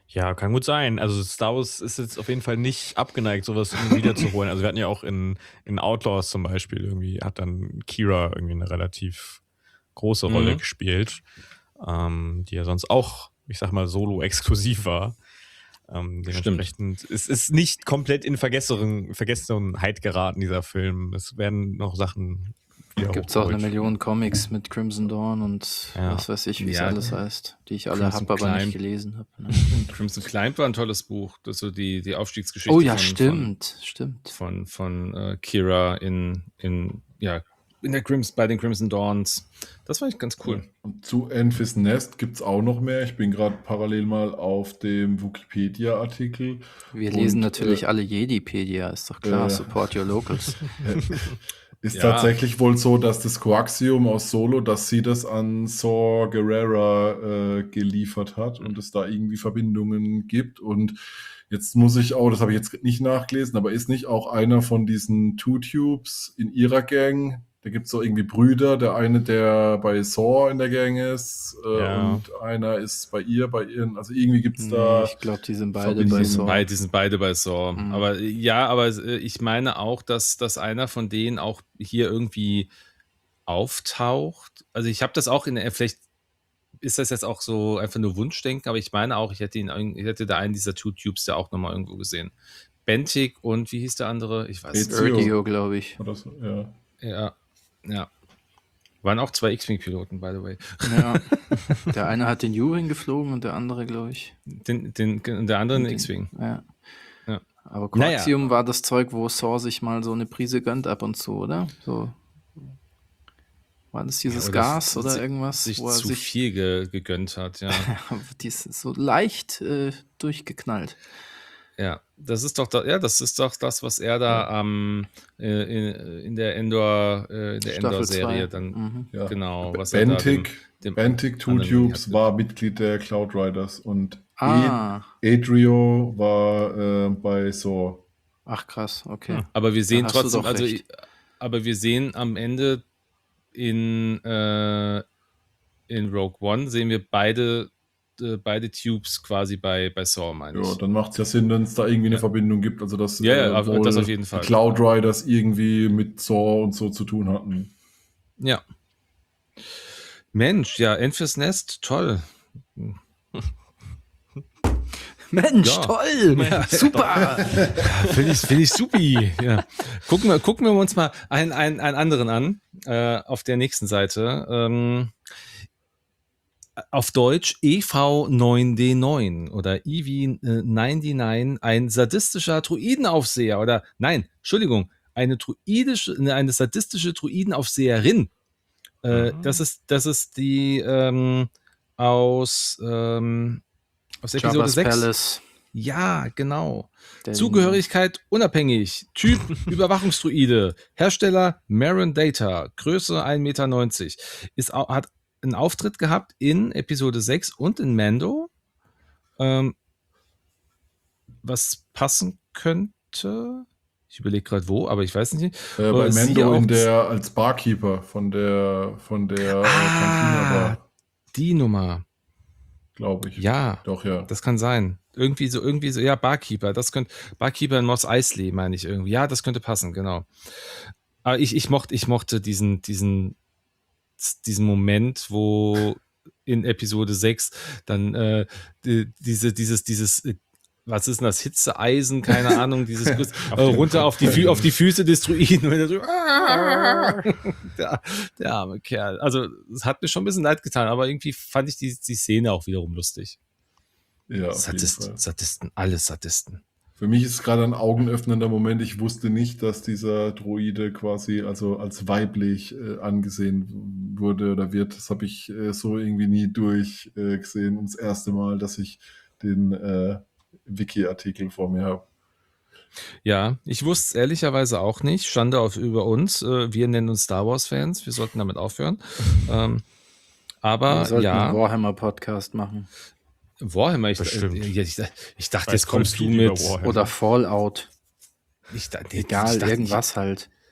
Ja, kann gut sein. Also Star Wars ist jetzt auf jeden Fall nicht abgeneigt, sowas irgendwie wiederzuholen. Also wir hatten ja auch in, in Outlaws zum Beispiel irgendwie, hat dann Kira irgendwie eine relativ große Rolle Mhm. gespielt, ähm, die ja sonst auch, ich sag mal, solo-exklusiv war. Ähm, dementsprechend es ist nicht komplett in Vergessen, Vergessenheit geraten, dieser Film. Es werden noch Sachen wieder Gibt es auch eine hochgeholt. Million Comics mit Crimson Dawn und Ja. was weiß ich, wie es Ja. alles heißt, die ich alle Crimson habe, aber Climb. nicht gelesen habe. Ne? Crimson Climb war ein tolles Buch. Das ist so die, die Aufstiegsgeschichte Oh ja, von, stimmt, stimmt. von, von, von äh, Kira in, in, ja, in der Crims, bei den Crimson Dawns. Das fand ich ganz cool. Und zu Enfys Nest gibt es auch noch mehr. Ich bin gerade parallel mal auf dem Wikipedia-Artikel. Wir Und, lesen natürlich äh, alle Jedipedia, ist doch klar, äh, support your locals. Ist Ja. tatsächlich wohl so, dass das Coaxium aus Solo, dass sie das an Saw Gerrera äh, geliefert hat und es da irgendwie Verbindungen gibt. Und jetzt muss ich auch, das habe ich jetzt nicht nachgelesen, aber ist nicht auch einer von diesen Two-Tubes in ihrer Gang? Da gibt es so irgendwie Brüder, der eine, der bei Saw in der Gang ist äh, Ja. und einer ist bei ihr, bei ihren, also irgendwie gibt es Nee, da... ich glaube, die sind beide Verbindungen. bei Die sind, Saw. beide, die sind beide bei Saw. Mhm. Aber äh, ja, aber äh, ich meine auch, dass, dass einer von denen auch hier irgendwie auftaucht. Also ich habe das auch in der, vielleicht ist das jetzt auch so einfach nur Wunschdenken, aber ich meine auch, ich hätte, ihn, irgend- ich hätte da einen dieser Two Tubes ja auch nochmal irgendwo gesehen. Bentig und wie hieß der andere? Ich weiß Ezio. nicht. Erdio, glaube ich. Oder so, ja. Ja, ja. Waren auch zwei X-Wing-Piloten, by the way. Ja. Der eine hat den U-Wing geflogen und der andere, glaube ich. Den, den, der andere ein den- X-Wing. Ja. Ja. Aber Naja. Coaxium war das Zeug, wo Saw sich mal so eine Prise gönnt ab und zu, oder? So. War das dieses Ja, oder Gas s- oder si- irgendwas, Sich wo er zu sich viel ge, gegönnt hat, ja. die ist so leicht äh, durchgeknallt. Ja, das ist doch da, ja, das ist doch das, was er da ähm, äh, in, in der Endor, äh, in der Staffel Endor-Serie zwei. dann Mhm. Ja. genau, was er da Bentig, dem, dem Bentic Two anderen Tubes hatte. war Mitglied der Cloud Riders und Ah, Adrio war äh, bei Saw. ach krass, okay. Aber wir sehen hast du trotzdem, doch also recht. ich- aber wir sehen am Ende in äh, in Rogue One sehen wir beide äh, beide Tubes quasi bei bei Saw, meine Ja, ich. dann macht es ja Sinn, wenn es da irgendwie eine Ja. Verbindung gibt. Also dass Ja, ja, äh, auf- wohl das auf jeden Fall. die Cloud Riders irgendwie mit Saw und so zu tun hatten. Ja. Mensch, ja, Enfys Nest, toll. Mensch, Ja. toll! Ja. Super! Finde ich, find ich supi. Ja. Gucken, wir, gucken wir uns mal einen, einen, einen anderen an, äh, auf der nächsten Seite. Ähm, auf Deutsch E V neun D neun oder E V neunundneunzig, ein sadistischer Druidenaufseher oder nein, Entschuldigung, eine druidische, ne, eine sadistische Druidenaufseherin. Äh, Mhm. das ist, das ist die ähm, aus, ähm, aus Episode Jabba's sechs. Palace. Ja, genau. Der- Zugehörigkeit unabhängig. Typ Überwachungsdruide. Hersteller Marin Data. Größe ein Meter neunzig. Ist, au- hat einen Auftritt gehabt in Episode sechs und in Mando. Ähm, was passen könnte. Ich überlege gerade wo, aber ich weiß nicht. Äh, Aber bei sie Mando auch in z- der als Barkeeper von der von der äh, Ah. Cantina war, Die Nummer. glaube ich. Ja. Doch, ja. Das kann sein. Irgendwie so, irgendwie so, ja, Barkeeper, das könnte, Barkeeper in Mos Eisley, meine ich irgendwie. Ja, das könnte passen, genau. Aber ich, ich mochte, ich mochte diesen, diesen, diesen Moment, wo in Episode sechs dann äh, die, diese, dieses, dieses, äh, was ist denn das, Hitzeeisen, keine Ahnung, dieses äh, runter auf die, Fü auf die Füße des Druiden. Und er so, der, der arme Kerl. Also, es hat mir schon ein bisschen leid getan, aber irgendwie fand ich die, die Szene auch wiederum lustig. Ja, auf jeden Sadisten, Fall. Sadisten, alles Sadisten. Für mich ist es gerade ein augenöffnender Moment. Ich wusste nicht, dass dieser Droide quasi also als weiblich äh, angesehen wurde oder wird. Das habe ich äh, so irgendwie nie durchgesehen. Äh, gesehen. Und das erste Mal, dass ich den äh, Wiki-Artikel vor mir habe. Ja, ich wusste es ehrlicherweise auch nicht. Schande auf über uns. Äh, Wir nennen uns Star Wars-Fans. Wir sollten damit aufhören. ähm, aber Wir sollten ja, einen Warhammer-Podcast machen. Warhammer. Ich, Bestimmt. äh, ich, ich dachte, Weiß jetzt kommst voll du viel mit. über Warhammer. Oder Fallout. Ich, da- nee, Egal, ich dachte, irgendwas halt.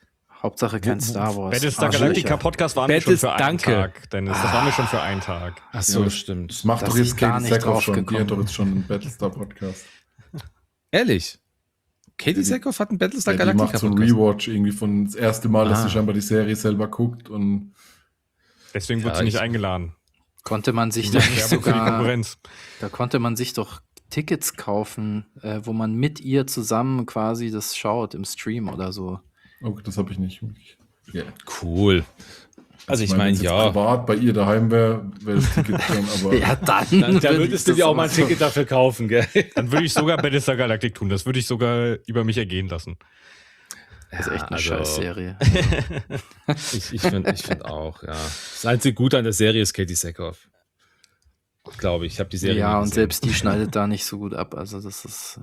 Hauptsache kein Star Wars. Battlestar Arschlöcher. Galactica Podcast waren wir schon Battles- für einen danke. Tag, Dennis. Das waren wir schon für einen Tag. Ach so, Ja, das- stimmt. Das macht Dass doch jetzt ich da Katie nicht Sackhoff schon. Die draufgekommen hat doch jetzt schon einen Battlestar-Podcast. Ehrlich? Katie die- Sackhoff hat einen Battlestar Ja, die Galactica macht so ein Podcast. Rewatch irgendwie von das erste Mal, dass Ah. sie scheinbar die Serie selber guckt. Und Deswegen Ja, wird sie nicht ich- eingeladen. Konnte man sich da nicht Werbung für die sogar, Konkurrenz. da konnte man sich doch Tickets kaufen, äh, wo man mit ihr zusammen quasi das schaut im Stream oder so. oh, das habe ich nicht. Ja. Cool. Also ich meine, wenn es jetzt ja. privat bei ihr daheim wäre, wäre das Ticket dann aber. Ja, dann. Dann, dann würde würdest ich du das dir auch mal ein aber so- Ticket dafür kaufen, gell? Dann würde ich sogar Battlestar Galactic tun. Das würde ich sogar über mich ergehen lassen. Das ist echt eine also- Scheißserie. Ich, ich finde ich find auch, ja. Das einzige Gute an der Serie ist Katie Sackhoff. Glaube ich. Ich habe die Serie Ja, nie und gesehen. selbst die schneidet da nicht so gut ab. Also das ist.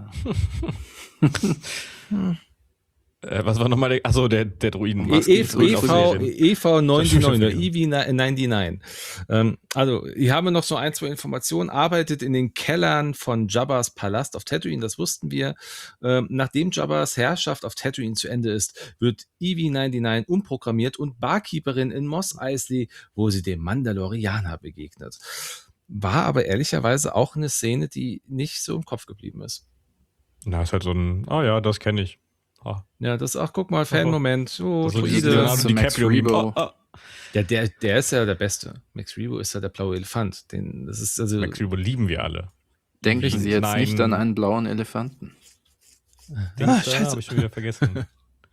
Äh, Äh, was war nochmal der. Achso, der, der Druiden. E- Was E- gibt's ruhig auf EV, Serien? E V neunundneunzig oder vergessen. E V neunundneunzig. Ähm, also, hier haben wir noch so ein, zwei Informationen. Arbeitet in den Kellern von Jabbas Palast auf Tatooine, das wussten wir. Ähm, nachdem Jabbas Herrschaft auf Tatooine zu Ende ist, wird E V neunundneunzig umprogrammiert und Barkeeperin in Mos Eisley, wo sie dem Mandalorianer begegnet. War aber ehrlicherweise auch eine Szene, die nicht so im Kopf geblieben ist. Na, ist halt so ein. Ah ja, das kenne ich. Ah, Ja, das, ach, guck mal, Fan-Moment. Oh, das ist so Druide. dieses Druide. Leonardo Zu Max DiCaprio-Meme. Rebo. Ah, ah. Ja, der, der ist ja der Beste. Max Rebo ist ja der blaue Elefant. Den, das ist also. Max Rebo lieben wir alle. Denken Richtig, Sie jetzt nein. nicht an einen blauen Elefanten. Den Ah, ah, scheiße. habe ich schon wieder vergessen.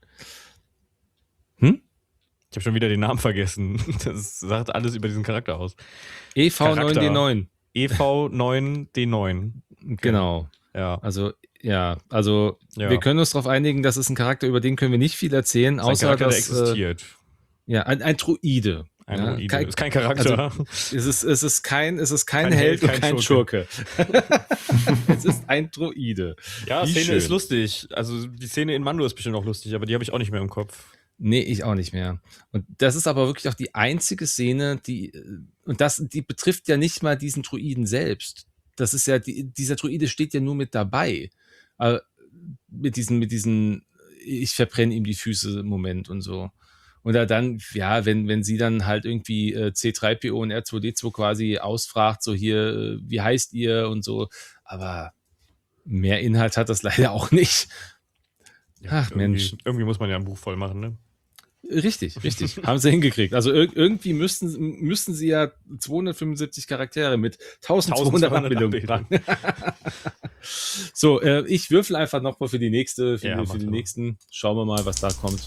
Hm? Ich habe schon wieder den Namen vergessen. Das sagt alles über diesen Charakter aus. E V neun D neun. E V neun D neun. Genau. Ja. Also, ja, also Ja. wir können uns darauf einigen, das ist ein Charakter, über den können wir nicht viel erzählen, Sein außer Charakter, der dass. Äh, existiert. ja, ein, ein Druide. Ein ja, Druide. kein, Ist kein Charakter. es, ist, es ist kein, es ist kein, Kein Held, Held, und kein kein Schurke. es ist ein Druide. ja, Wie Szene schön. ist lustig. Also die Szene in Mando ist bestimmt auch lustig, aber die habe ich auch nicht mehr im Kopf. Nee, ich auch nicht mehr. Und das ist aber wirklich auch die einzige Szene, die, äh, und das, die betrifft ja nicht mal diesen Druiden selbst. Das ist ja, die, dieser Druide steht ja nur mit dabei. Äh, mit diesen, mit diesen, ich verbrenne ihm die Füße Moment und so. Und da dann, ja, wenn, wenn sie dann halt irgendwie äh, C drei P O und R zwei D zwei quasi ausfragt, so hier, äh, wie heißt ihr und so, aber mehr Inhalt hat das leider auch nicht. Ach, irgendwie, Mensch. Irgendwie muss man ja ein Buch voll machen, ne? Richtig, richtig. Haben sie hingekriegt. Also ir irgendwie müssten, müssten sie ja zweihundertfünfundsiebzig Charaktere mit eintausendzweihundert Abbildungen Abbildungen. packen. So, äh, ich würfel einfach nochmal für die nächste, für, Ja, die, mach für die doch. nächsten. Schauen wir mal, was da kommt.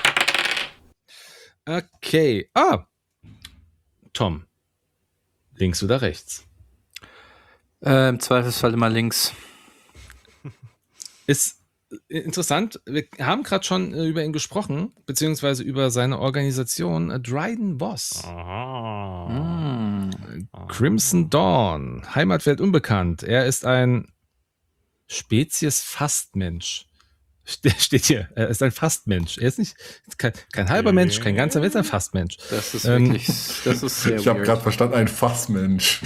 Okay. Ah. Tom. Links oder rechts? Äh, Im Zweifelsfall immer links. Ist äh, interessant. Wir haben gerade schon äh, über ihn gesprochen, beziehungsweise über seine Organisation äh, Dryden Boss. Aha. Hm. Crimson Dawn, Heimatwelt unbekannt. Er ist ein Spezies-Fastmensch. Der steht hier, er ist ein Fastmensch. Er ist nicht kein, kein halber Okay. Mensch, kein ganzer Mensch, ein Fastmensch. Das ist Ähm, wirklich, das ist sehr Ich habe weird. gerade verstanden, ein Fassmensch.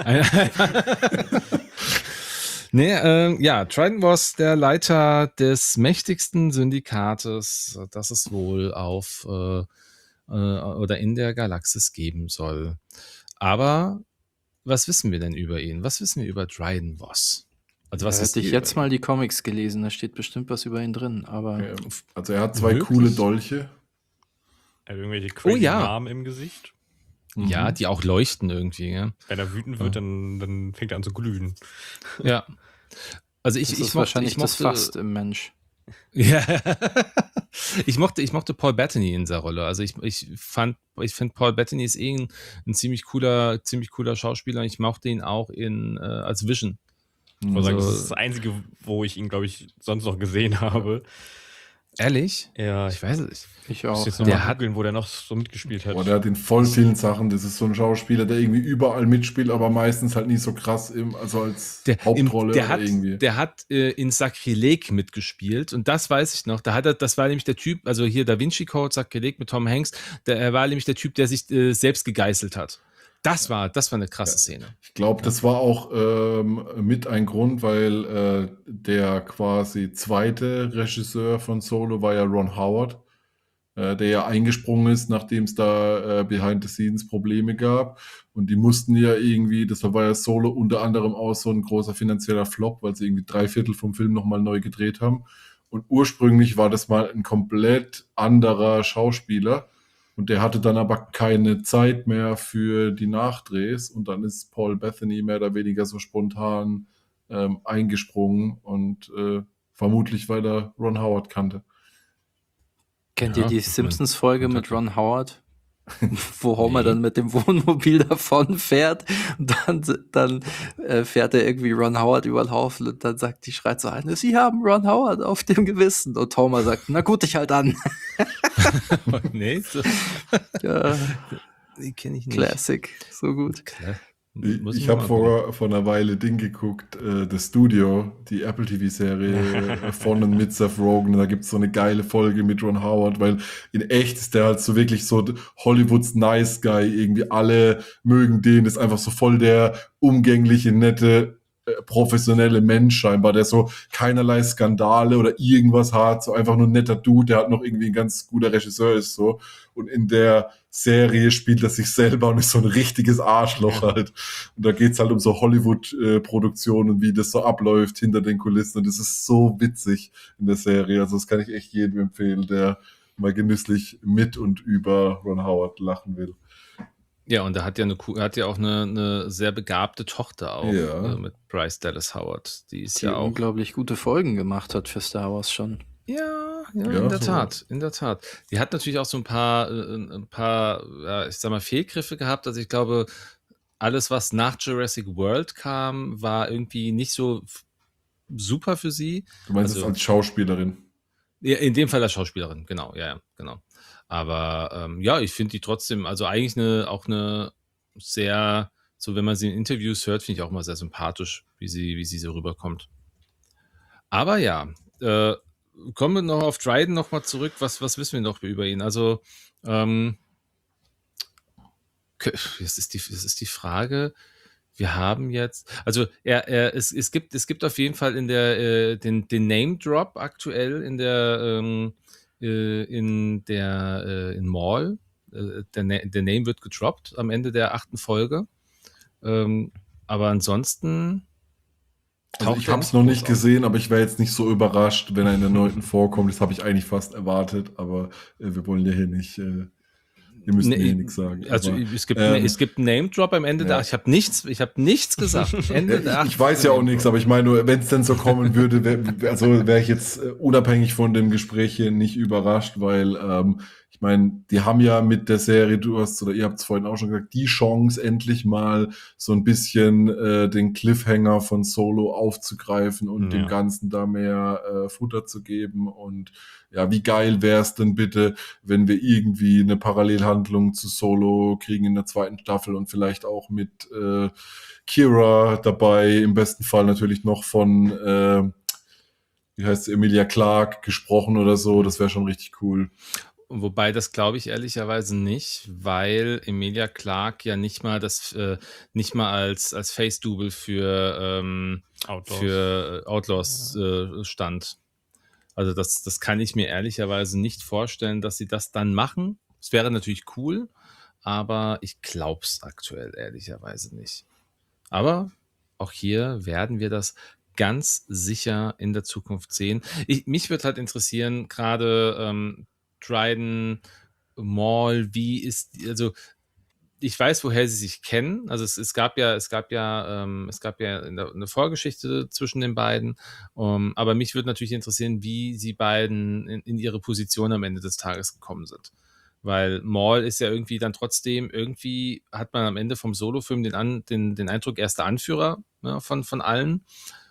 nee, ähm, ja, Trident Boss, der Leiter des mächtigsten Syndikates, das es wohl auf äh, äh, oder in der Galaxis geben soll. Aber was wissen wir denn über ihn? Was wissen wir über Dryden Boss? Also was da ist hätte ich die- jetzt mal die Comics gelesen, da steht bestimmt was über ihn drin, aber Ähm, Also er hat zwei Wirklich? coole Dolche. Er hat irgendwelche crazy Oh ja. Namen im Gesicht. Ja, die auch leuchten irgendwie, ja. Wenn er wütend wird, dann, dann fängt er an zu glühen. Ja. Also ich, das ich ist mochte, wahrscheinlich ich mochte, das Fast im Mensch. Ja. ich mochte, ich mochte Paul Bettany in dieser Rolle. Also ich, ich fand, ich finde Paul Bettany ist eh ein, ein ziemlich cooler, ziemlich cooler Schauspieler und ich mochte ihn auch in äh, als Vision. Ich muss sagen, Also- das ist das Einzige, wo ich ihn, glaube ich, sonst noch gesehen habe. Ehrlich? Ja, Ich weiß es nicht. Ich muss auch. jetzt ja. noch Der mal hat- googeln, wo der noch so mitgespielt hat. Boah, der hat in voll vielen Sachen. Das ist so ein Schauspieler, der irgendwie überall mitspielt, aber meistens halt nicht so krass im, also als Der, Hauptrolle im, der oder hat, irgendwie. der hat äh, in Sakrileg mitgespielt und das weiß ich noch. Da hat er, das war nämlich der Typ, also hier Da Vinci Code, Sakrileg mit Tom Hanks, der, er war nämlich der Typ, der sich äh, selbst gegeißelt hat. Das war, das war eine krasse Szene. Ich glaube, das war auch ähm, mit ein Grund, weil äh, der quasi zweite Regisseur von Solo war ja Ron Howard. äh, der ja eingesprungen ist, nachdem es da äh, behind the scenes Probleme gab. Und die mussten ja irgendwie, das war ja Solo unter anderem auch so ein großer finanzieller Flop, weil sie irgendwie drei Viertel vom Film nochmal neu gedreht haben. Und ursprünglich war das mal ein komplett anderer Schauspieler. Und der hatte dann aber keine Zeit mehr für die Nachdrehs. Und dann ist Paul Bettany mehr oder weniger so spontan ähm, eingesprungen. Und äh, vermutlich, weil er Ron Howard kannte. Kennt Ja, ihr die ich mein, Simpsons-Folge mit Kontakt. Ron Howard? Wo Homer Nee. dann mit dem Wohnmobil davon fährt und dann, dann äh, fährt er irgendwie Ron Howard über den Haufen und dann sagt die schreit so eine, sie haben Ron Howard auf dem Gewissen und Homer sagt, na gut, ich halt an. Nee, so, Ja, die kenne ich nicht. Classic, so gut. Klar. Ich, Muss ich mir habe mal gucken. vor, vor einer Weile Ding geguckt, äh, The Studio, die Apple T V-Serie von und mit Seth Rogen. Da gibt es so eine geile Folge mit Ron Howard, weil in echt ist der halt so wirklich so Hollywoods Nice Guy. Irgendwie alle mögen den, ist einfach so voll der umgängliche, nette, äh, professionelle Mensch scheinbar, der so keinerlei Skandale oder irgendwas hat, so einfach nur ein netter Dude, der halt noch irgendwie ein ganz guter Regisseur ist so. Und in der Serie spielt er sich selber und ist so ein richtiges Arschloch halt. Und da geht's halt um so Hollywood-Produktionen und wie das so abläuft hinter den Kulissen. Und das ist so witzig in der Serie. Also das kann ich echt jedem empfehlen, der mal genüsslich mit und über Ron Howard lachen will. Ja, und er hat ja, eine, er hat ja auch eine, eine sehr begabte Tochter auch Ja. äh, mit Bryce Dallas Howard. Die ist Die ja auch. unglaublich gute Folgen gemacht hat für Star Wars schon. Ja, ja, Ja, in der so. Tat, in der Tat. Die hat natürlich auch so ein paar, äh, ein paar, ja, ich sag mal, Fehlgriffe gehabt. Also ich glaube, alles, was nach Jurassic World kam, war irgendwie nicht so f- super für sie. Du meinst Also- es als Schauspielerin? Ja, in dem Fall als Schauspielerin, genau, ja, ja, genau. Aber ähm, ja, ich finde die trotzdem, also eigentlich eine, auch eine sehr, so wenn man sie in Interviews hört, finde ich auch mal sehr sympathisch, wie sie, wie sie so rüberkommt. Aber ja, äh, kommen wir noch auf Dryden nochmal zurück. Was, was wissen wir noch über ihn? Also, ähm, k- das ist die, das ist die Frage. Wir haben jetzt, also er, er, es, es gibt, es gibt auf jeden Fall in der äh, den, den Name Drop aktuell in der ähm, äh, in der äh, in Maul. Äh, der, Na- der Name wird gedroppt am Ende der achten Folge. Ähm, aber ansonsten Also taucht ich er habe es noch nicht groß auf. gesehen, aber ich wäre jetzt nicht so überrascht, wenn er in der neunten vorkommt. Das habe ich eigentlich fast erwartet, aber äh, wir wollen ja hier nicht, äh, wir müssen Nee, hier nichts sagen. Also aber, es gibt, ähm, es gibt einen Name Drop am Ende ja. der. Ich habe nichts, ich habe nichts gesagt. Ende Ja, der ich, achten ich weiß ja auch Name nichts, Drop. aber ich meine nur, wenn es denn so kommen würde, wär, also wäre ich jetzt äh, unabhängig von dem Gespräch hier nicht überrascht, weil ähm, ich meine, die haben ja mit der Serie, du hast oder ihr habt es vorhin auch schon gesagt, die Chance endlich mal so ein bisschen äh, den Cliffhanger von Solo aufzugreifen und Ja. dem Ganzen da mehr äh, Futter zu geben. Und ja, wie geil wäre es denn bitte, wenn wir irgendwie eine Parallelhandlung zu Solo kriegen in der zweiten Staffel und vielleicht auch mit äh, Kira dabei, im besten Fall natürlich noch von, äh, wie heißt sie, Emilia Clarke gesprochen oder so. Das wäre schon richtig cool. Wobei das glaube ich ehrlicherweise nicht, weil Emilia Clarke ja nicht mal das äh, nicht mal als als Face-Double für ähm, Outdoors. für äh, Outlaws äh, stand. Also das das kann ich mir ehrlicherweise nicht vorstellen, dass sie das dann machen. Es wäre natürlich cool, aber ich glaube es aktuell ehrlicherweise nicht. Aber auch hier werden wir das ganz sicher in der Zukunft sehen. Ich, mich würde halt interessieren, gerade ähm, Dryden, Maul, wie ist, also ich weiß, woher sie sich kennen. Also es, es gab ja, es gab ja, ähm, es gab ja eine, eine Vorgeschichte zwischen den beiden. Um, aber mich würde natürlich interessieren, wie sie beiden in, in ihre Position am Ende des Tages gekommen sind. Weil Maul ist ja irgendwie dann trotzdem, irgendwie hat man am Ende vom Solofilm den, An, den, den Eindruck, er ist der Anführer, ne, von, von allen.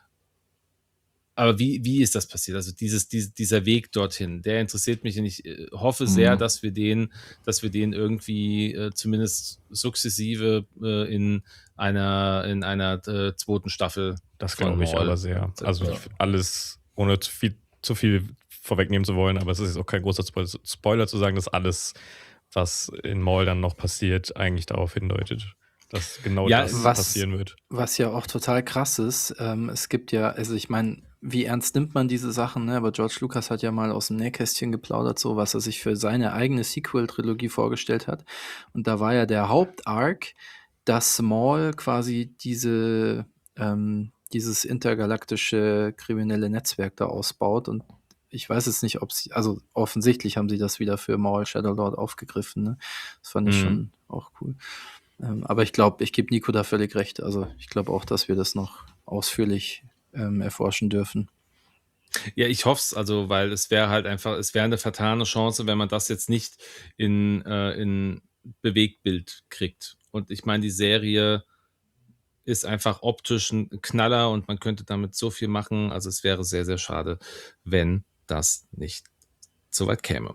Aber wie, wie ist das passiert? Also dieses, dies- dieser Weg dorthin, der interessiert mich und ich äh, hoffe sehr, Mhm. dass wir den, dass wir den irgendwie äh, zumindest sukzessive äh, in einer, in einer äh, zweiten Staffel. Das von glaube ich Maul aber sehr. setzen. Also Ja. ich, alles, ohne zu viel, zu viel vorwegnehmen zu wollen, aber es ist jetzt auch kein großer Spo- Spoiler zu sagen, dass alles, was in Maul dann noch passiert, eigentlich darauf hindeutet, dass genau Ja, das was- passieren wird. Was ja auch total krass ist, ähm, es gibt ja, also ich meine, wie ernst nimmt man diese Sachen, ne? Aber George Lucas hat ja mal aus dem Nähkästchen geplaudert, so was er sich für seine eigene Sequel-Trilogie vorgestellt hat. Und da war ja der Hauptarc, dass Maul quasi diese, ähm, dieses intergalaktische kriminelle Netzwerk da ausbaut. Und ich weiß jetzt nicht, ob sie, also offensichtlich haben sie das wieder für Maul Shadowlord aufgegriffen, ne? Das fand ich Mhm. schon auch cool. Ähm, aber ich glaube, ich gebe Nico da völlig recht. Also ich glaube auch, dass wir das noch ausführlich ähm, erforschen dürfen. Ja, ich hoffe es, also, weil es wäre halt einfach, es wäre eine vertane Chance, wenn man das jetzt nicht in, äh, in Bewegtbild kriegt. Und ich meine, die Serie ist einfach optisch ein Knaller und man könnte damit so viel machen. Also es wäre sehr, sehr schade, wenn das nicht so weit käme.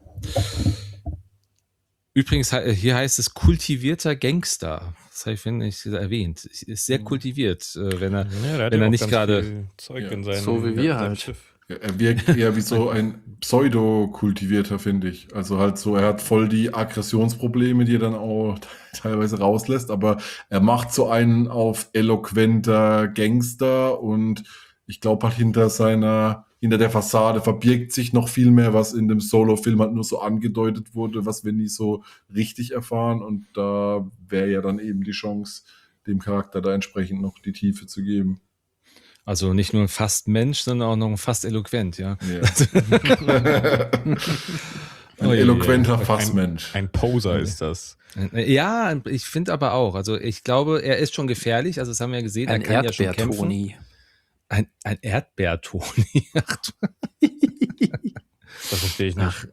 Übrigens, he- hier heißt es kultivierter Gangster. Das habe ich, finde ich, erwähnt. Ist sehr kultiviert, äh, wenn er, Ja, der hat wenn ja er auch nicht ganz gerade. viel Zeug Ja. in seinem, So wie wir in seinem halt. Schiff. Ja, er wirkt eher wie so ein Pseudo-Kultivierter, finde ich. Also halt so, er hat voll die Aggressionsprobleme, die er dann auch teilweise rauslässt, aber er macht so einen auf eloquenter Gangster und ich glaube halt hinter seiner, hinter der Fassade verbirgt sich noch viel mehr, was in dem Solo-Film halt nur so angedeutet wurde, was wir nie so richtig erfahren und da wäre ja dann eben die Chance, dem Charakter da entsprechend noch die Tiefe zu geben. Also nicht nur ein fast Mensch, sondern auch noch ein fast eloquent, ja. Ja. Ein Oh je, je. eloquenter Fassmensch. Ein Poser ist das. Ja, ich finde aber auch. Also ich glaube, er ist schon gefährlich. Also das haben wir ja gesehen. Ein er kann ja schon kämpfen. Erdbeer-Toni. Ein, ein Erdbeer-Toni. Das verstehe ich nicht.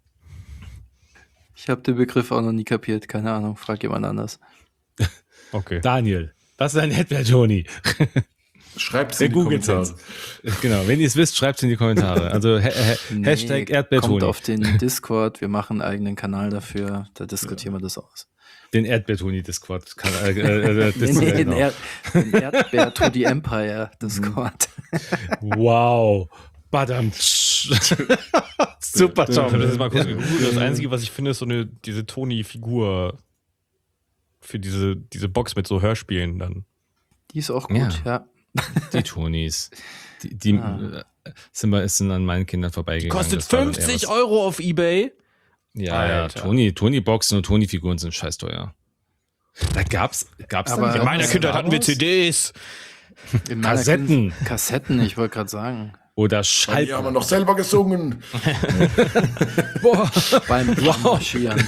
Ich habe den Begriff auch noch nie kapiert. Keine Ahnung, frag jemand anders. Okay. Daniel, was ist ein Erdbeer-Toni? Schreibt es Der in die googelt Kommentare. jetzt. Genau, wenn ihr es wisst, schreibt es in die Kommentare. Also ha ha Nee, Hashtag kommt Erdbeer-Toni. auf den Discord. Wir machen einen eigenen Kanal dafür. Da diskutieren wir das aus. Den Erdbeer-Toni-Discord. Kann- Äh, äh, äh, Nee, Discord, nee, den, genau. er den Erdbeer to the Empire Discord. Wow. Badam. Super Ich habe das jetzt Tom. mal kurz gegoogelt. Das Einzige, was ich finde, ist so eine, diese Toni-Figur für diese, diese Box mit so Hörspielen dann. Die ist auch gut, Ja. ja. Die Tonis. Die, die Ah. äh, sind, wir, sind an meinen Kindern vorbeigegangen. Kostet Das war dann eher fünfzig was- Euro auf Ebay. Ja, ja, Alter. Toni, Toni-Boxen und Toni-Figuren sind scheiß teuer. Da gab's, gab's Aber da nicht In auch meiner was Kindheit hatten wir Star Wars? C Ds. In meiner Kassetten. Kind- Kassetten, ich wollte gerade sagen. Oder Bei Schall. mir haben wir noch selber gesungen. Boah. Beim Marschieren.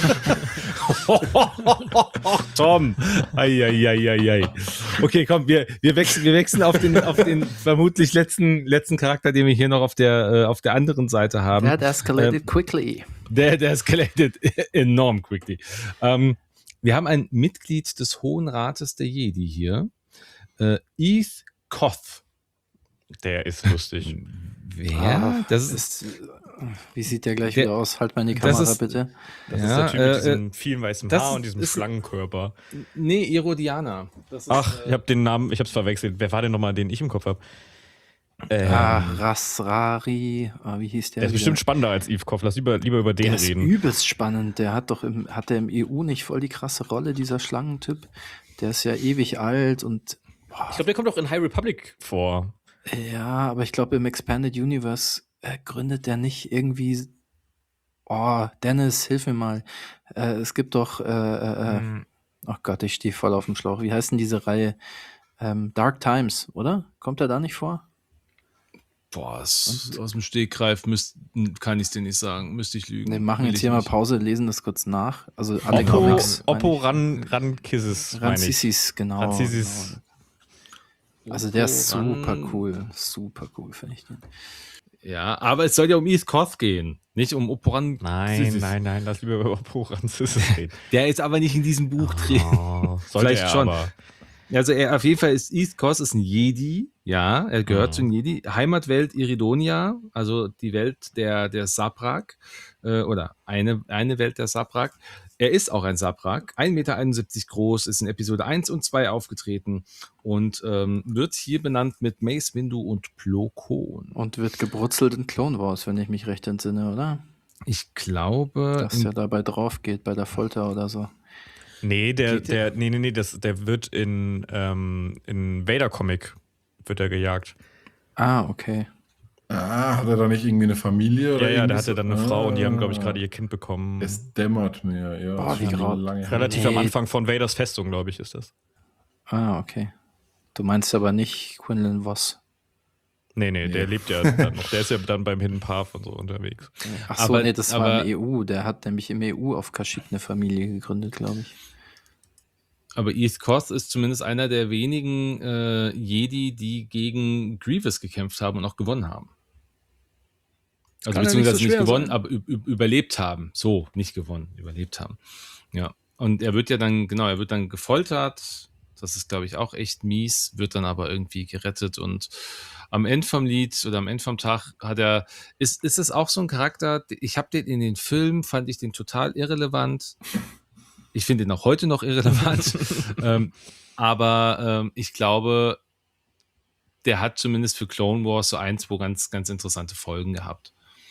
Tom. Eieieiei. Okay, komm, wir, wir, wechseln, wir wechseln auf den, auf den vermutlich letzten, letzten Charakter, den wir hier noch auf der, äh, auf der anderen Seite haben. That escalated quickly. Der, der escalated enorm quickly. Ähm, wir haben ein Mitglied des Hohen Rates der Jedi hier. Äh, Eth Koth. Der ist lustig. Wer? Ah, das ist, ist, wie sieht der gleich Der- wieder aus? Halt mal in die das Kamera, ist- bitte. Das Ja, ist der Typ äh, mit diesem vielen weißen das Haar und diesem ist- Schlangenkörper. nee, Erodiana. Das ist, Ach, äh, ich habe den Namen, ich habe es verwechselt. Wer war denn nochmal, den ich im Kopf habe? Ähm, Ah, Rasrari. Ah, wie hieß der? der ist wieder? bestimmt spannender als Eve Koff. Lass lieber, lieber über den Der ist reden. übelst spannend. Der hat doch im, hat der im E U nicht voll die krasse Rolle, dieser Schlangentyp. Der ist ja ewig alt und boah, Ich glaube, der kommt auch in High Republic vor. ja, aber ich glaube, im Expanded Universe äh, gründet der nicht irgendwie. Oh, Dennis, hilf mir mal. Äh, es gibt doch. Äh, äh, Hm. oh Gott, ich stehe voll auf dem Schlauch. Wie heißt denn diese Reihe? Ähm, Dark Times, oder? Kommt er da nicht vor? boah, aus, aus dem Stegreif müsst, kann ich es dir nicht sagen. Müsste ich lügen. Wir machen Will jetzt ich hier mal nicht. Pause, lesen das kurz nach. Also alle Oppo, Comics. Oppo meine Ran, Ran Kisses, ich. meine ich. Ranzisis, genau. Ranzisis. genau. Also der ist Oppo super Ran- cool. Super cool, finde ich den. Ja, aber es soll ja um Eth Koth gehen, nicht um Oporan. Nein, nein, nein, lass lieber über Oppo Ran Kisses reden. Der ist aber nicht in diesem Buch drin. Oh, sollte Vielleicht er schon. aber. Also er auf jeden Fall ist Eth Koth ist ein Jedi, ja, er gehört Mhm. zu den Jedi. Heimatwelt Iridonia, also die Welt der, der Sabrak, äh, oder eine, eine Welt der Sabrak. Er ist auch ein Sabrak, ein Meter einundsiebzig groß, ist in Episode eins und zwei aufgetreten und ähm, wird hier benannt mit Mace Windu und Plo Koon. Und wird gebrutzelt in Clone Wars, wenn ich mich recht entsinne, oder? Ich glaube, Dass er dabei drauf geht bei der Folter oder so. Nee, der, Geht der- der, nee, nee, nee, das, der wird in, ähm, in Vader-Comic wird er gejagt. Ah, okay. Ah, hat er da nicht irgendwie eine Familie? Ja, Oder ja, der irgendwie hatte so? dann eine Frau und die haben, glaube ich, gerade Ah, ihr Kind bekommen. Es dämmert mir, ja. Boah, ist wie schon grau- lange her. Relativ Nee. am Anfang von Vaders Festung, glaube ich, ist das. Ah, okay. Du meinst aber nicht Quinlan Voss. Nee, nee, der Nee. lebt ja dann noch. Der ist ja dann beim Hidden Path und so unterwegs. Ach so, Aber- nee, das war aber- im E U. Der hat nämlich im E U auf Kashyyyk eine Familie gegründet, glaube ich. Aber East Koth ist zumindest einer der wenigen äh, Jedi, die gegen Grievous gekämpft haben und auch gewonnen haben. Also Kann ja beziehungsweise nicht so nicht, schwer gewonnen, sein. aber ü- ü- überlebt haben. So, nicht gewonnen, überlebt haben. Ja. Und er wird ja dann, genau, er wird dann gefoltert. Das ist, glaube ich, auch echt mies, wird dann aber irgendwie gerettet und am Ende vom Lied oder am Ende vom Tag hat er, ist, ist es auch so ein Charakter, ich habe den in den Filmen, fand ich den total irrelevant. Ich finde ihn auch heute noch irrelevant. ähm, aber ähm, ich glaube, der hat zumindest für Clone Wars so ein, zwei ganz, ganz interessante Folgen gehabt.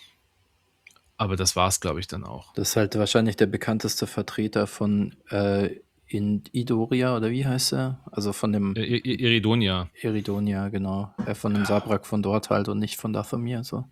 Aber das war es, glaube ich, dann auch. Das ist halt wahrscheinlich der bekannteste Vertreter von äh, in Idoria, oder wie heißt er? Also von dem Äh, I- I- Iridonia. Eridonia, genau. Äh, von dem Sabrak von dort halt und nicht von Dathomir. So.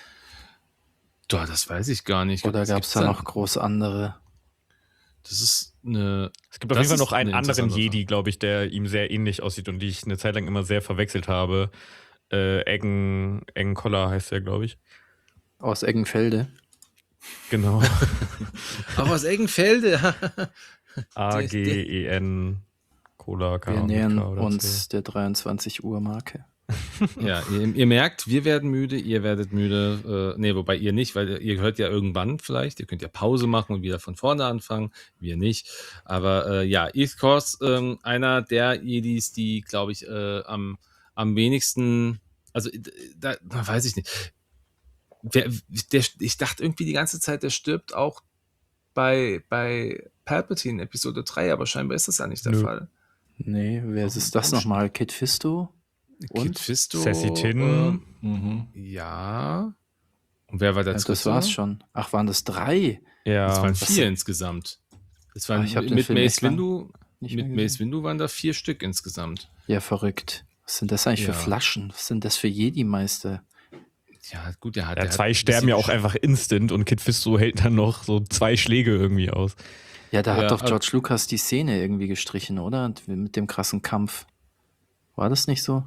Doch, das weiß ich gar nicht. Oder Das gab es gibt's da dann- noch groß andere? Das ist eine. Es gibt auf Das jeden Fall ist noch einen eine anderen interessante Jedi, glaube ich, der ihm sehr ähnlich aussieht und die ich eine Zeit lang immer sehr verwechselt habe. Äh, Eggen, Eggen Koller heißt der, glaube ich. Aus Eggenfelde. Genau. Auch aus Eggenfelde. A G E N Cola, keine Wir Ahnung, nähern K oder uns C. der dreiundzwanzig Uhr Marke. Ja, ihr, ihr merkt, wir werden müde, ihr werdet müde. Äh, nee, wobei ihr nicht, weil ihr hört ja irgendwann vielleicht. Ihr könnt ja Pause machen und wieder von vorne anfangen. Wir nicht. Aber äh, ja, East Coast, ähm, einer der Jedis, die, glaube ich, äh, am, am wenigsten, also äh, da, da weiß ich nicht. Wer, der, ich dachte irgendwie die ganze Zeit, der stirbt auch bei, bei Palpatine Episode drei, aber scheinbar ist das ja nicht der Nö. Fall. Nee, wer ist es das warum nochmal? Kit Fisto? Und? Kit Fisto. Sassy Tin. ähm, Mhm. Ja. Und wer war der Ja, dritte? das war's schon. Ach, waren das drei? Ja, Das waren was vier denn? insgesamt. Das waren Ah, ich hab den mit Film Mace echt lang Windu, nicht mit mehr Mace gesehen. Windu waren da vier Stück insgesamt. Ja, verrückt. Was sind das eigentlich Ja. für Flaschen? Was sind das für Jedi-Meister? Ja, gut, der hat. ja der zwei hat ein sterben ja bisschen auch einfach instant und Kit Fisto hält dann noch so zwei Schläge irgendwie aus. Ja, da Ja, hat doch aber- George Lucas die Szene irgendwie gestrichen, oder? Und mit dem krassen Kampf. War das nicht so?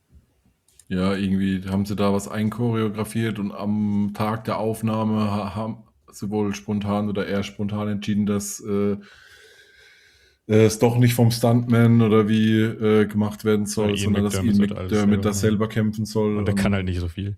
Ja, irgendwie haben sie da was einchoreografiert und am Tag der Aufnahme ha- haben sie wohl spontan oder eher spontan entschieden, dass äh, äh, es doch nicht vom Stuntman oder wie äh, gemacht werden soll, Ja, Ian sondern dass McDermott Ian wird alles McDermott selber das selber kämpfen soll. Und der kann halt nicht so viel.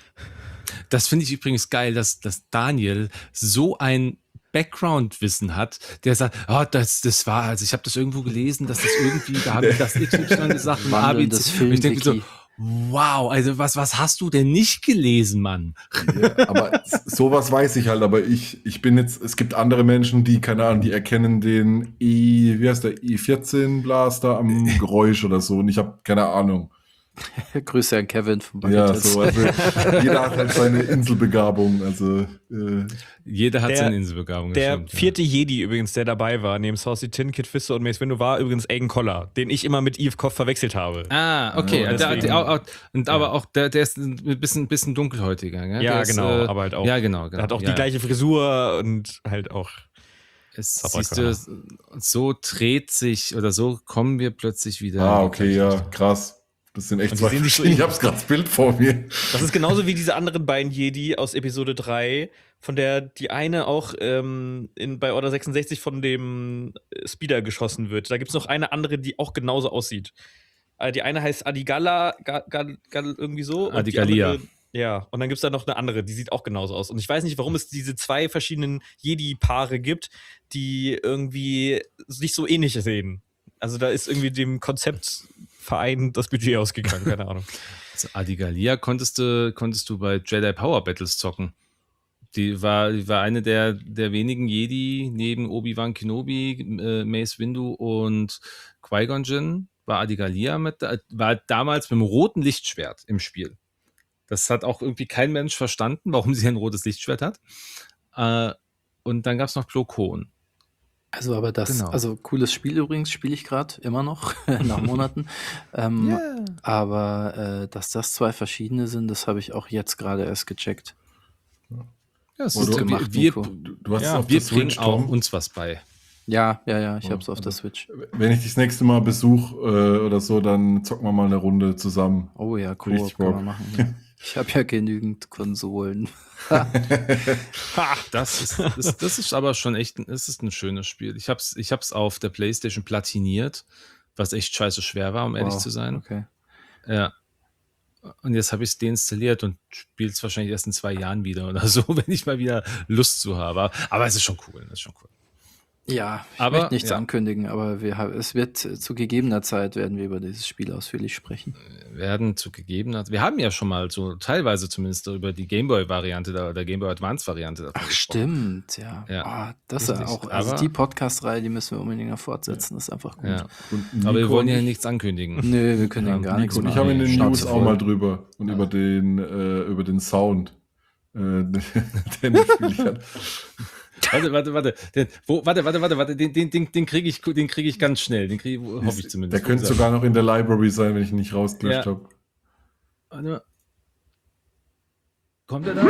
Das finde ich übrigens geil, dass, dass Daniel so ein Background-Wissen hat, der sagt, oh, das, das war, also ich habe das irgendwo gelesen, dass das irgendwie, da haben die das X Y gesagt und A B Wandelndes C. Und ich denke mir so, Filmwiki. wow, also was, was hast du denn nicht gelesen, Mann? Ja, aber s- sowas weiß ich halt, aber ich, ich bin jetzt, es gibt andere Menschen, die, keine Ahnung, die erkennen den I, wie heißt der, I vierzehn Blaster am Geräusch oder so und ich habe keine Ahnung. Grüße an Kevin von Ja, Bucketheads. so, also jeder hat halt seine Inselbegabung, also äh, Jeder hat Der- seine Inselbegabung. das Der stimmt, ja. vierte Jedi übrigens, der dabei war, neben Saucy Tin, Kit Fisto und Mace Windu, war übrigens Aiden Koller, den ich immer mit Eve Koff verwechselt habe. Ah, okay. Ja, der, deswegen- der, auch, auch, und aber Ja. auch, der, der ist ein bisschen, bisschen dunkelhäutiger. Gell? Ja, der ist, genau, äh, aber halt auch- Ja, genau. genau. Er hat auch ja, die gleiche Frisur und halt auch. Es, Sabrak siehst du, so dreht sich oder so kommen wir plötzlich wieder. ah, in die okay, gleiche ja, Richtung. krass. Das sind echt Und die zwei sehen sich so verschiedene- Ich hab's gerade das Bild vor mir. Das ist genauso wie diese anderen beiden Jedi aus Episode drei, von der die eine auch ähm, in, bei Order sechsundsechzig von dem äh, Speeder geschossen wird. Da gibt es noch eine andere, die auch genauso aussieht. Äh, die eine heißt Adigala, Gal, Gal, Gal, irgendwie so. und die Adigalia. andere- Ja, und dann gibt es da noch eine andere, die sieht auch genauso aus. Und ich weiß nicht, warum es diese zwei verschiedenen Jedi-Paare gibt, die irgendwie sich so ähnlich sehen. Also da ist irgendwie dem Konzeptverein das Budget ausgegangen, keine Ahnung. Also Adigalia konntest du, konntest du bei Jedi Power Battles zocken. Die war, die war eine der, der wenigen Jedi neben Obi-Wan Kenobi, äh, Mace Windu und Qui-Gon Jinn. War Adigalia mit, da- war damals mit einem roten Lichtschwert im Spiel. Das hat auch irgendwie kein Mensch verstanden, warum sie ein rotes Lichtschwert hat. Äh, und dann gab es noch Plo Koon. Also, aber das, Genau. also cooles Spiel übrigens, spiele ich gerade immer noch nach Monaten. Ähm, Yeah. Aber äh, dass das zwei verschiedene sind, das habe ich auch jetzt gerade erst gecheckt. Ja, es Gut ist, gemacht, wir, Nico. wir, Du, du hast es ja, auf wir der bringen Switch, auch Tom. uns was bei. Ja, ja, ja, ich Ja, habe es auf der also- Switch. Wenn ich dich das nächste Mal besuche äh, oder so, dann zocken wir mal eine Runde zusammen. Oh ja, Richtig Koop können wir Bock. machen. Ja. Ich habe ja genügend Konsolen. Ha, das ist, ist, das ist aber schon echt, ein- es ist ein schönes Spiel. Ich hab's, ich hab's auf der PlayStation platiniert, was echt scheiße schwer war, um ehrlich Wow, zu sein. Okay. Ja. Und jetzt habe ich es deinstalliert und spiele es wahrscheinlich erst in zwei Jahren wieder oder so, wenn ich mal wieder Lust zu habe. Aber es ist schon cool, es ist schon cool. Ja, ich Aber, möchte nichts ja. ankündigen, aber wir haben, es wird äh, zu gegebener Zeit werden wir über dieses Spiel ausführlich sprechen. Werden zu gegebener wir haben ja schon mal so teilweise zumindest über die Gameboy-Variante da, oder Gameboy Advance-Variante davon Ach, gesprochen. stimmt, ja. Ja, Ah, das ist ja richtig. auch, also Aber- die Podcast-Reihe, die müssen wir unbedingt noch fortsetzen, das ist einfach gut. Ja. Und Aber wir Nico wollen ja und ich- nichts ankündigen. Nö, wir können Ja, ja, gar Nico nichts und ich machen. haben in den Schnauze News auch voll. mal drüber und Ja. über den äh, über den Sound, äh, den das Spiel hat. Warte, warte, warte. Den, wo, warte, warte, warte, warte. Den, den, den, den kriege ich, den krieg ich ganz schnell. Den kriege ich, hoffe ich zumindest. Der könnte sogar noch in der Library sein, wenn ich ihn nicht rausgelöscht Ja. habe. Warte mal. Kommt er da?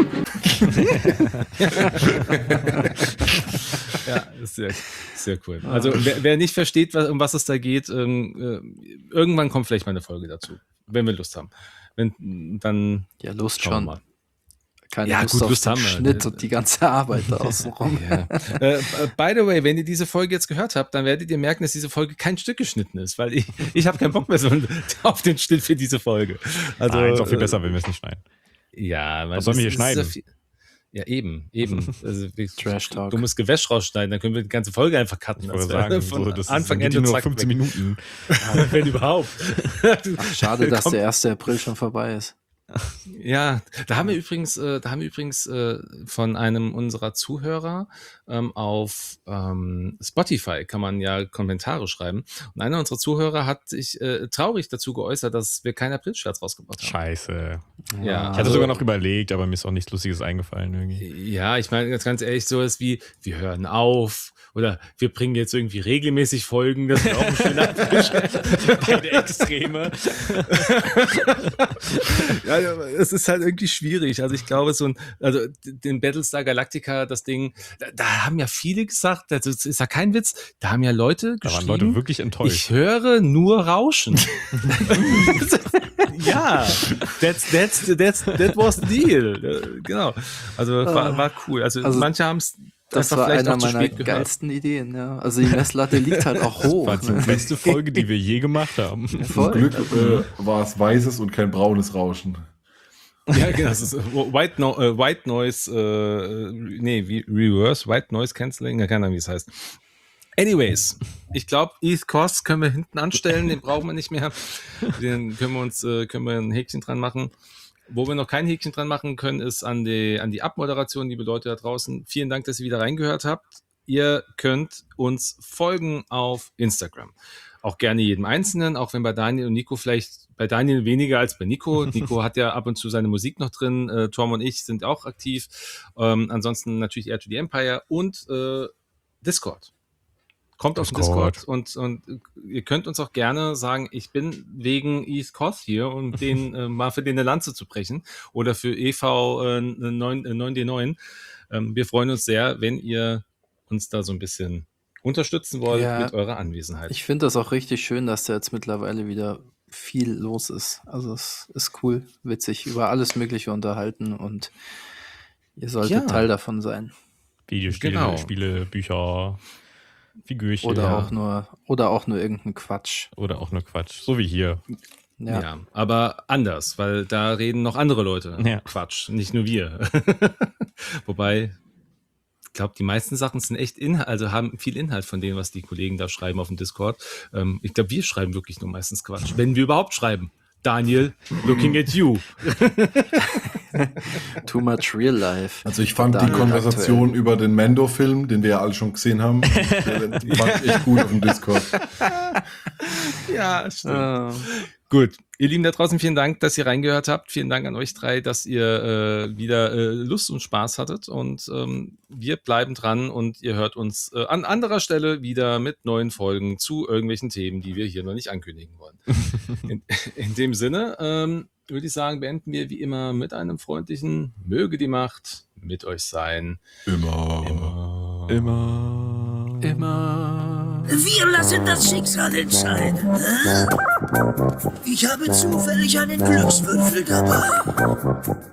Ja, ist sehr, sehr cool. Also, wer, wer nicht versteht, was, um was es da geht, ähm, äh, irgendwann kommt vielleicht mal eine Folge dazu, wenn wir Lust haben. Wenn, dann Ja, Lust schauen wir schon. mal. Keine Ja, Lust gut, auf Lust den haben wir. Schnitt und die ganze Arbeit da außenrum. Ja. äh, by the way, wenn ihr diese Folge jetzt gehört habt, dann werdet ihr merken, dass diese Folge kein Stück geschnitten ist, weil ich, ich habe keinen Bock mehr so auf den Schnitt für diese Folge. Also, Nein, ist auch viel äh, besser, wenn wir es nicht schneiden. Ja, weil Was sollen wir das hier ist schneiden? ja viel- Ja, eben, eben. Also, wir- Trash Talk. Du musst Gewäsch rausschneiden, dann können wir die ganze Folge einfach cutten. Ich wollte Das wäre sagen, von so, das Anfang, geht Ende, nur zack, fünfzehn weg. Minuten. Wenn überhaupt. Ach, schade, dass Kommt- der erste April schon vorbei ist. Ja, da haben wir übrigens, äh, da haben wir übrigens äh, von einem unserer Zuhörer ähm, auf ähm, Spotify kann man ja Kommentare schreiben. Und einer unserer Zuhörer hat sich äh, traurig dazu geäußert, dass wir keinen Aprilscherz rausgebracht haben. Scheiße. Ja, Ich hatte also- sogar noch überlegt, aber mir ist auch nichts Lustiges eingefallen irgendwie. Ja, ich meine ganz, ganz ehrlich, sowas wie, wir hören auf oder wir bringen jetzt irgendwie regelmäßig Folgen, das ist auch ein schöner Aprilscherz. Beide Extreme. Ja, ja, es ist halt irgendwie schwierig. Also ich glaube, so ein, also den Battlestar Galactica, das Ding, da, da haben ja viele gesagt, das ist, ist ja kein Witz, da haben ja Leute Da waren geschrieben, Leute wirklich enttäuscht. ich höre nur Rauschen. Ja, that's, that's, that's, that was the deal. Äh, Genau. Also war, war cool. Also, Also, manche haben es Das einfach war vielleicht einer auch zu meiner spät gehört. geilsten Ideen, ja. Also die Messlatte liegt halt auch hoch. War die Ne? beste Folge, die wir je gemacht haben. Voll. Zum Glück äh, war es weißes und kein braunes Rauschen. Ja, genau. Das ist White, no äh, White Noise, äh, nee, wie Reverse, White Noise Cancelling, ja, keine Ahnung, wie es heißt. Anyways, ich glaube, East Coast können wir hinten anstellen, den brauchen wir nicht mehr. Den können wir uns, äh, können wir ein Häkchen dran machen. Wo wir noch kein Häkchen dran machen können, ist an die, an die Abmoderation, liebe Leute da draußen. Vielen Dank, dass ihr wieder reingehört habt. Ihr könnt uns folgen auf Instagram. Auch gerne jedem Einzelnen, auch wenn bei Daniel und Nico vielleicht, bei Daniel weniger als bei Nico. Nico hat ja ab und zu seine Musik noch drin. Äh, Tom und ich sind auch aktiv. Ähm, ansonsten natürlich Air to the Empire und äh, Discord. Kommt auf den Discord. Discord und, und ihr könnt uns auch gerne sagen, ich bin wegen East Coast hier, um den äh, mal für den eine Lanze zu brechen oder für E V äh, neun D neun. Ähm, wir freuen uns sehr, wenn ihr uns da so ein bisschen unterstützen wollt Ja, mit eurer Anwesenheit. Ich finde das auch richtig schön, dass da jetzt mittlerweile wieder viel los ist. Also es ist cool, witzig, über alles Mögliche unterhalten und ihr solltet Ja. Teil davon sein. Videospiele, Genau. Spiele, Bücher, Figürchen. Oder Ja. auch nur, oder auch nur irgendein Quatsch. Oder auch nur Quatsch. So wie hier. Ja. Ja. aber anders, weil da reden noch andere Leute. Ja. Quatsch, nicht nur wir. Wobei, ich glaube, die meisten Sachen sind echt Inhalt, also haben viel Inhalt von dem, was die Kollegen da schreiben auf dem Discord. Ähm, ich glaube, wir schreiben wirklich nur meistens Quatsch, wenn wir überhaupt schreiben. Daniel, looking at you. Too much real life. Also ich fand die Daniel Konversation aktuell. über den Mando-Film, den wir ja alle schon gesehen haben, der- die fand ich echt gut auf dem Discord. Ja, stimmt. Ah. Gut, ihr Lieben da draußen, vielen Dank, dass ihr reingehört habt. Vielen Dank an euch drei, dass ihr äh, wieder äh, Lust und Spaß hattet. Und ähm, wir bleiben dran und ihr hört uns äh, an anderer Stelle wieder mit neuen Folgen zu irgendwelchen Themen, die wir hier noch nicht ankündigen wollen. In, in dem Sinne ähm, würde ich sagen, beenden wir wie immer mit einem freundlichen Möge die Macht mit euch sein. Immer. Immer. Immer. Wir lassen das Schicksal entscheiden. Hä? Ich habe zufällig einen Glückswürfel dabei.